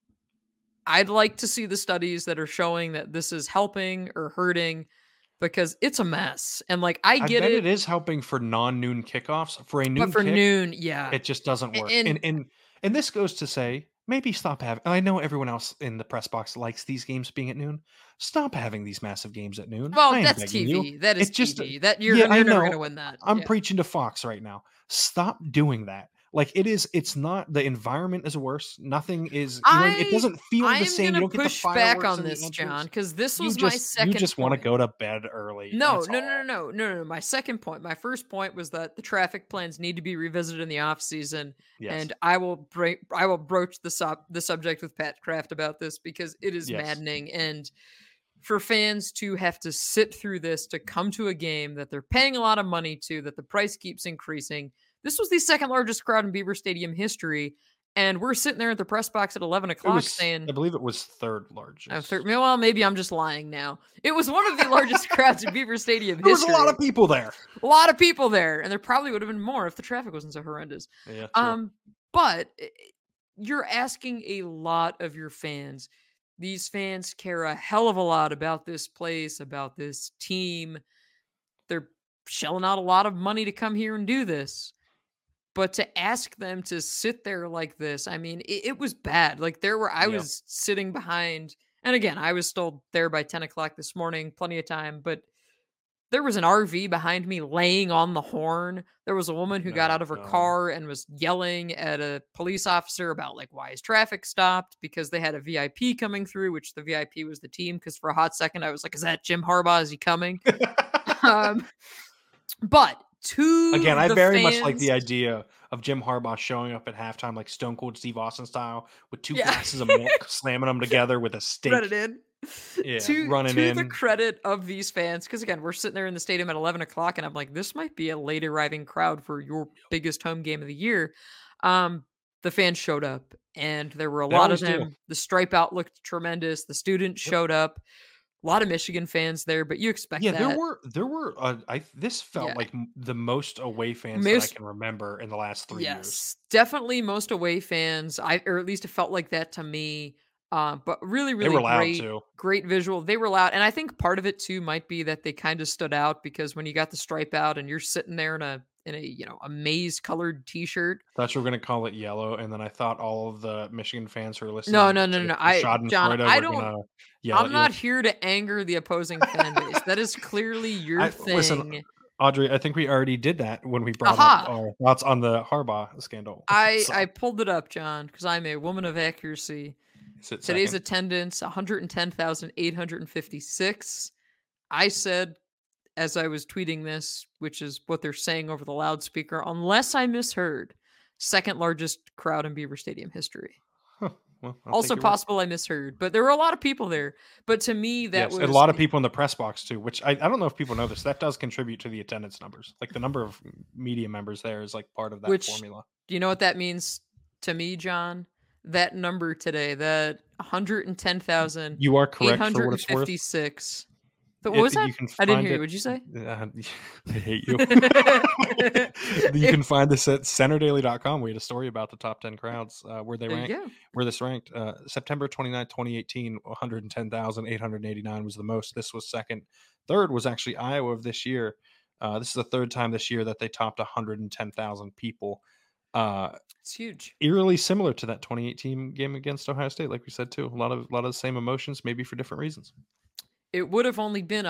S2: I'd like to see the studies that are showing that this is helping or hurting because it's a mess. And I get
S1: bet
S2: it.
S1: It is helping for non-noon kickoffs. For a noon
S2: But for
S1: kick,
S2: noon, yeah.
S1: it just doesn't work. And this goes to say, maybe stop having. I know everyone else in the press box likes these games being at noon. Stop having these massive games at noon.
S2: Well, that's TV. That is TV. That you're never going to win that.
S1: I'm preaching to Fox right now. Stop doing that. It's not, the environment is worse. Nothing is, it doesn't feel the same. You don't get the fireworks
S2: back on this, John, because this was my second.
S1: You just want to go to bed early.
S2: No. My second point, my first point was that the traffic plans need to be revisited in the off season, and I will broach the subject with Pat Kraft about this because it is maddening, and for fans to have to sit through this to come to a game that they're paying a lot of money to, that the price keeps increasing. This was the second largest crowd in Beaver Stadium history, and we're sitting there at the press box at 11 o'clock saying...
S1: I believe it was third largest.
S2: Well, maybe I'm just lying now. It was one of the largest crowds in Beaver Stadium history.
S1: There was a lot of people there.
S2: A lot of people there, and there probably would have been more if the traffic wasn't so horrendous.
S1: Yeah, true.
S2: But you're asking a lot of your fans. These fans care a hell of a lot about this place, about this team. They're shelling out a lot of money to come here and do this. But to ask them to sit there like this, I mean, it was bad. I was sitting behind, and again, I was still there by 10 o'clock this morning, plenty of time, but there was an RV behind me laying on the horn. There was a woman who got out of her car and was yelling at a police officer about why is traffic stopped, because they had a VIP coming through, which the VIP was the team. Because for a hot second, I was like, is that Jim Harbaugh? Is he coming? But again,
S1: I very much like the idea of Jim Harbaugh showing up at halftime like Stone Cold Steve Austin style with two glasses of milk, slamming them together with a steak.
S2: Run it in.
S1: Running in.
S2: To the credit of these fans, because again, we're sitting there in the stadium at 11 o'clock, and I'm like, this might be a late arriving crowd for your biggest home game of the year. The fans showed up, and there were a lot of them. The stripe out looked tremendous. The students showed up. A lot of Michigan fans there, but you expect that.
S1: There were. This felt like the most away fans that I can remember in the last 3 years.
S2: Yes, definitely most away fans. Or at least it felt like that to me. But really, really
S1: they were loud too.
S2: Great visual. They were loud, and I think part of it too might be that they kind of stood out because when you got the stripe out and you're sitting there in a a maize colored T-shirt.
S1: I thought you were going to call it yellow, and then I thought all of the Michigan fans who are listening.
S2: No. John, I'm not here to anger the opposing fan base. That is clearly your thing. Listen,
S1: Audrey, I think we already did that when we brought up our thoughts on the Harbaugh scandal.
S2: I pulled it up, John, because I'm a woman of accuracy. Today's attendance, 110,856. I said, as I was tweeting this, which is what they're saying over the loudspeaker, unless I misheard, second largest crowd in Beaver Stadium history.
S1: Huh. Well,
S2: also possible I misheard, but there were a lot of people there. But to me, that was
S1: a lot of people in the press box too, which I don't know if people know this. That does contribute to the attendance numbers. The number of media members there is part of that formula.
S2: Do you know what that means to me, John? That number today, that 110,000.
S1: You are correct for what it's worth.
S2: What was that?
S1: You can
S2: I didn't
S1: find
S2: hear you.
S1: it.
S2: What'd you say?
S1: I hate you. You can find this at centerdaily.com. We had a story about the top 10 crowds where they
S2: There you
S1: rank,
S2: go.
S1: where this ranked. September 29th, 2018, 110,889 was the most. This was second. Third was actually Iowa of this year. This is the third time this year that they topped 110,000 people.
S2: It's huge.
S1: Eerily similar to that 2018 game against Ohio State, like we said too. A lot of the same emotions, maybe for different reasons.
S2: It would have only been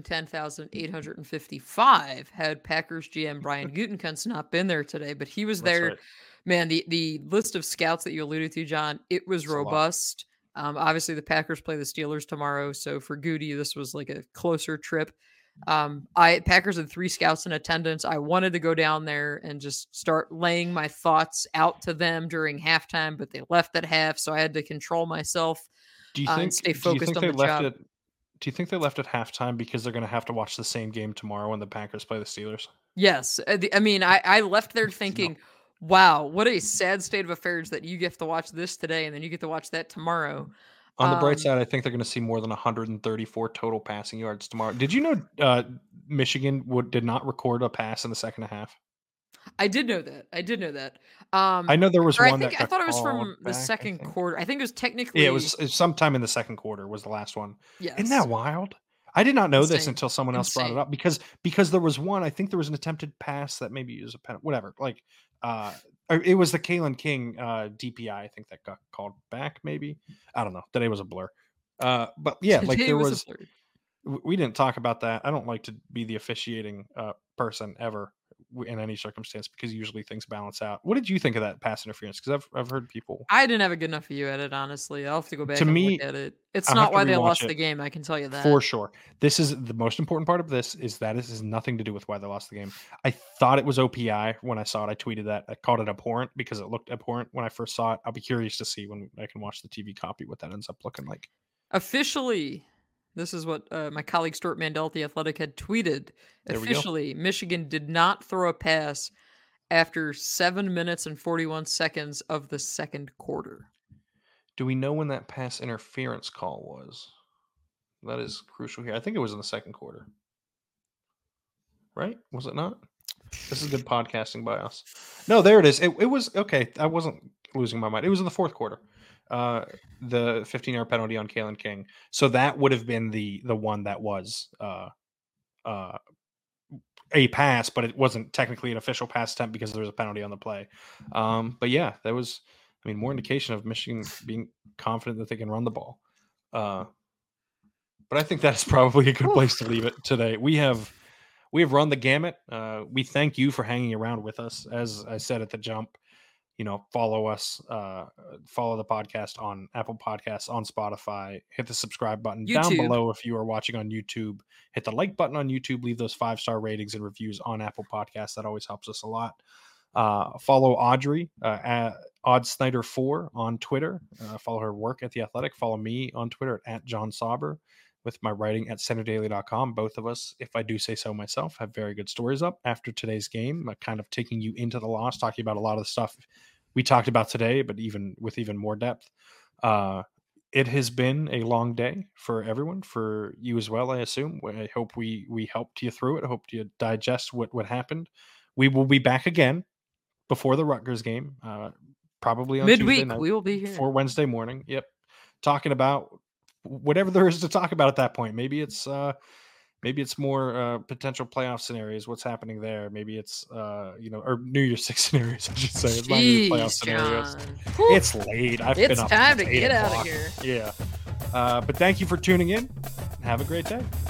S2: 110,855 had Packers GM Brian Gutekunst not been there today, but he was there.
S1: Right.
S2: Man, the list of scouts that you alluded to, John, it was robust. Obviously, the Packers play the Steelers tomorrow, so for Goody, this was like a closer trip. Packers had 3 scouts in attendance. I wanted to go down there and just start laying my thoughts out to them during halftime, but they left at half, so I had to control myself.
S1: Do you think?
S2: And stay focused on the job.
S1: Do you think they left at halftime because they're going to have to watch the same game tomorrow when the Packers play the Steelers?
S2: Yes. I mean, I left there thinking, wow, what a sad state of affairs that you get to watch this today and then you get to watch that tomorrow.
S1: On the bright side, I think they're going to see more than 134 total passing yards tomorrow. Did you know Michigan did not record a pass in the second half?
S2: I did know that.
S1: I know there was one
S2: I thought it was from the second quarter. I think it was technically.
S1: Yeah, it was sometime in the second quarter was the last one.
S2: Yes.
S1: Isn't that wild? I did not know this until someone else brought it up because there was one. I think there was an attempted pass that maybe was a penalty, whatever. Like, it was the Kalen King DPI. I think that got called back. Maybe, I don't know. Today was a blur. But yeah, like there was. We didn't talk about that. I don't like to be the officiating person ever in any circumstance because usually things balance out. What did you think of that pass interference? Because I've heard people.
S2: I didn't have a good enough view at it, honestly. I'll have to go back and look at it. It's not why they lost the game. I can tell you that
S1: for sure. This is the most important part of this is that this has nothing to do with why they lost the game. I thought it was OPI when I saw it. I tweeted that. I called it abhorrent because it looked abhorrent when I first saw it. I'll be curious to see when I can watch the TV copy what that ends up looking like.
S2: Officially. This is what my colleague Stuart Mandel at The Athletic had tweeted. Officially, Michigan did not throw a pass after 7 minutes and 41 seconds of the second quarter.
S1: Do we know when that pass interference call was? That is crucial here. I think it was in the second quarter. Right? Was it not? This is good podcasting by us. No, there it is. It was okay. I wasn't losing my mind. It was in the fourth quarter. The 15-yard penalty on Kalen King. So that would have been the one that was a pass, but it wasn't technically an official pass attempt because there was a penalty on the play. But yeah, that was, I mean, more indication of Michigan being confident that they can run the ball. But I think that's probably a good place to leave it today. We have run the gamut. We thank you for hanging around with us. As I said at the jump, follow us, follow the podcast on Apple Podcasts, on Spotify, hit the subscribe button down below. If you are watching on YouTube, hit the like button on YouTube, leave those 5-star ratings and reviews on Apple Podcasts. That always helps us a lot. Follow Audrey at OddSnyder4 on Twitter. Follow her work at The Athletic. Follow me on Twitter at John Sauber with my writing at centerdaily.com. Both of us, if I do say so myself, have very good stories up after today's game, kind of taking you into the loss, talking about a lot of the stuff we talked about today, but even more depth. It has been a long day for everyone, for you as well, I assume. I hope we helped you through it. I hope you digest what happened. We will be back again before the Rutgers game, probably on
S2: midweek.
S1: Tuesday night,
S2: we will be here
S1: for Wednesday morning. Yep, talking about whatever there is to talk about at that point. Maybe it's more potential playoff scenarios. What's happening there? Maybe it's or New Year's Six scenarios. I should say it's not New playoff scenarios. It's late.
S2: It's time to get out of here.
S1: Yeah. But thank you for tuning in. Have a great day.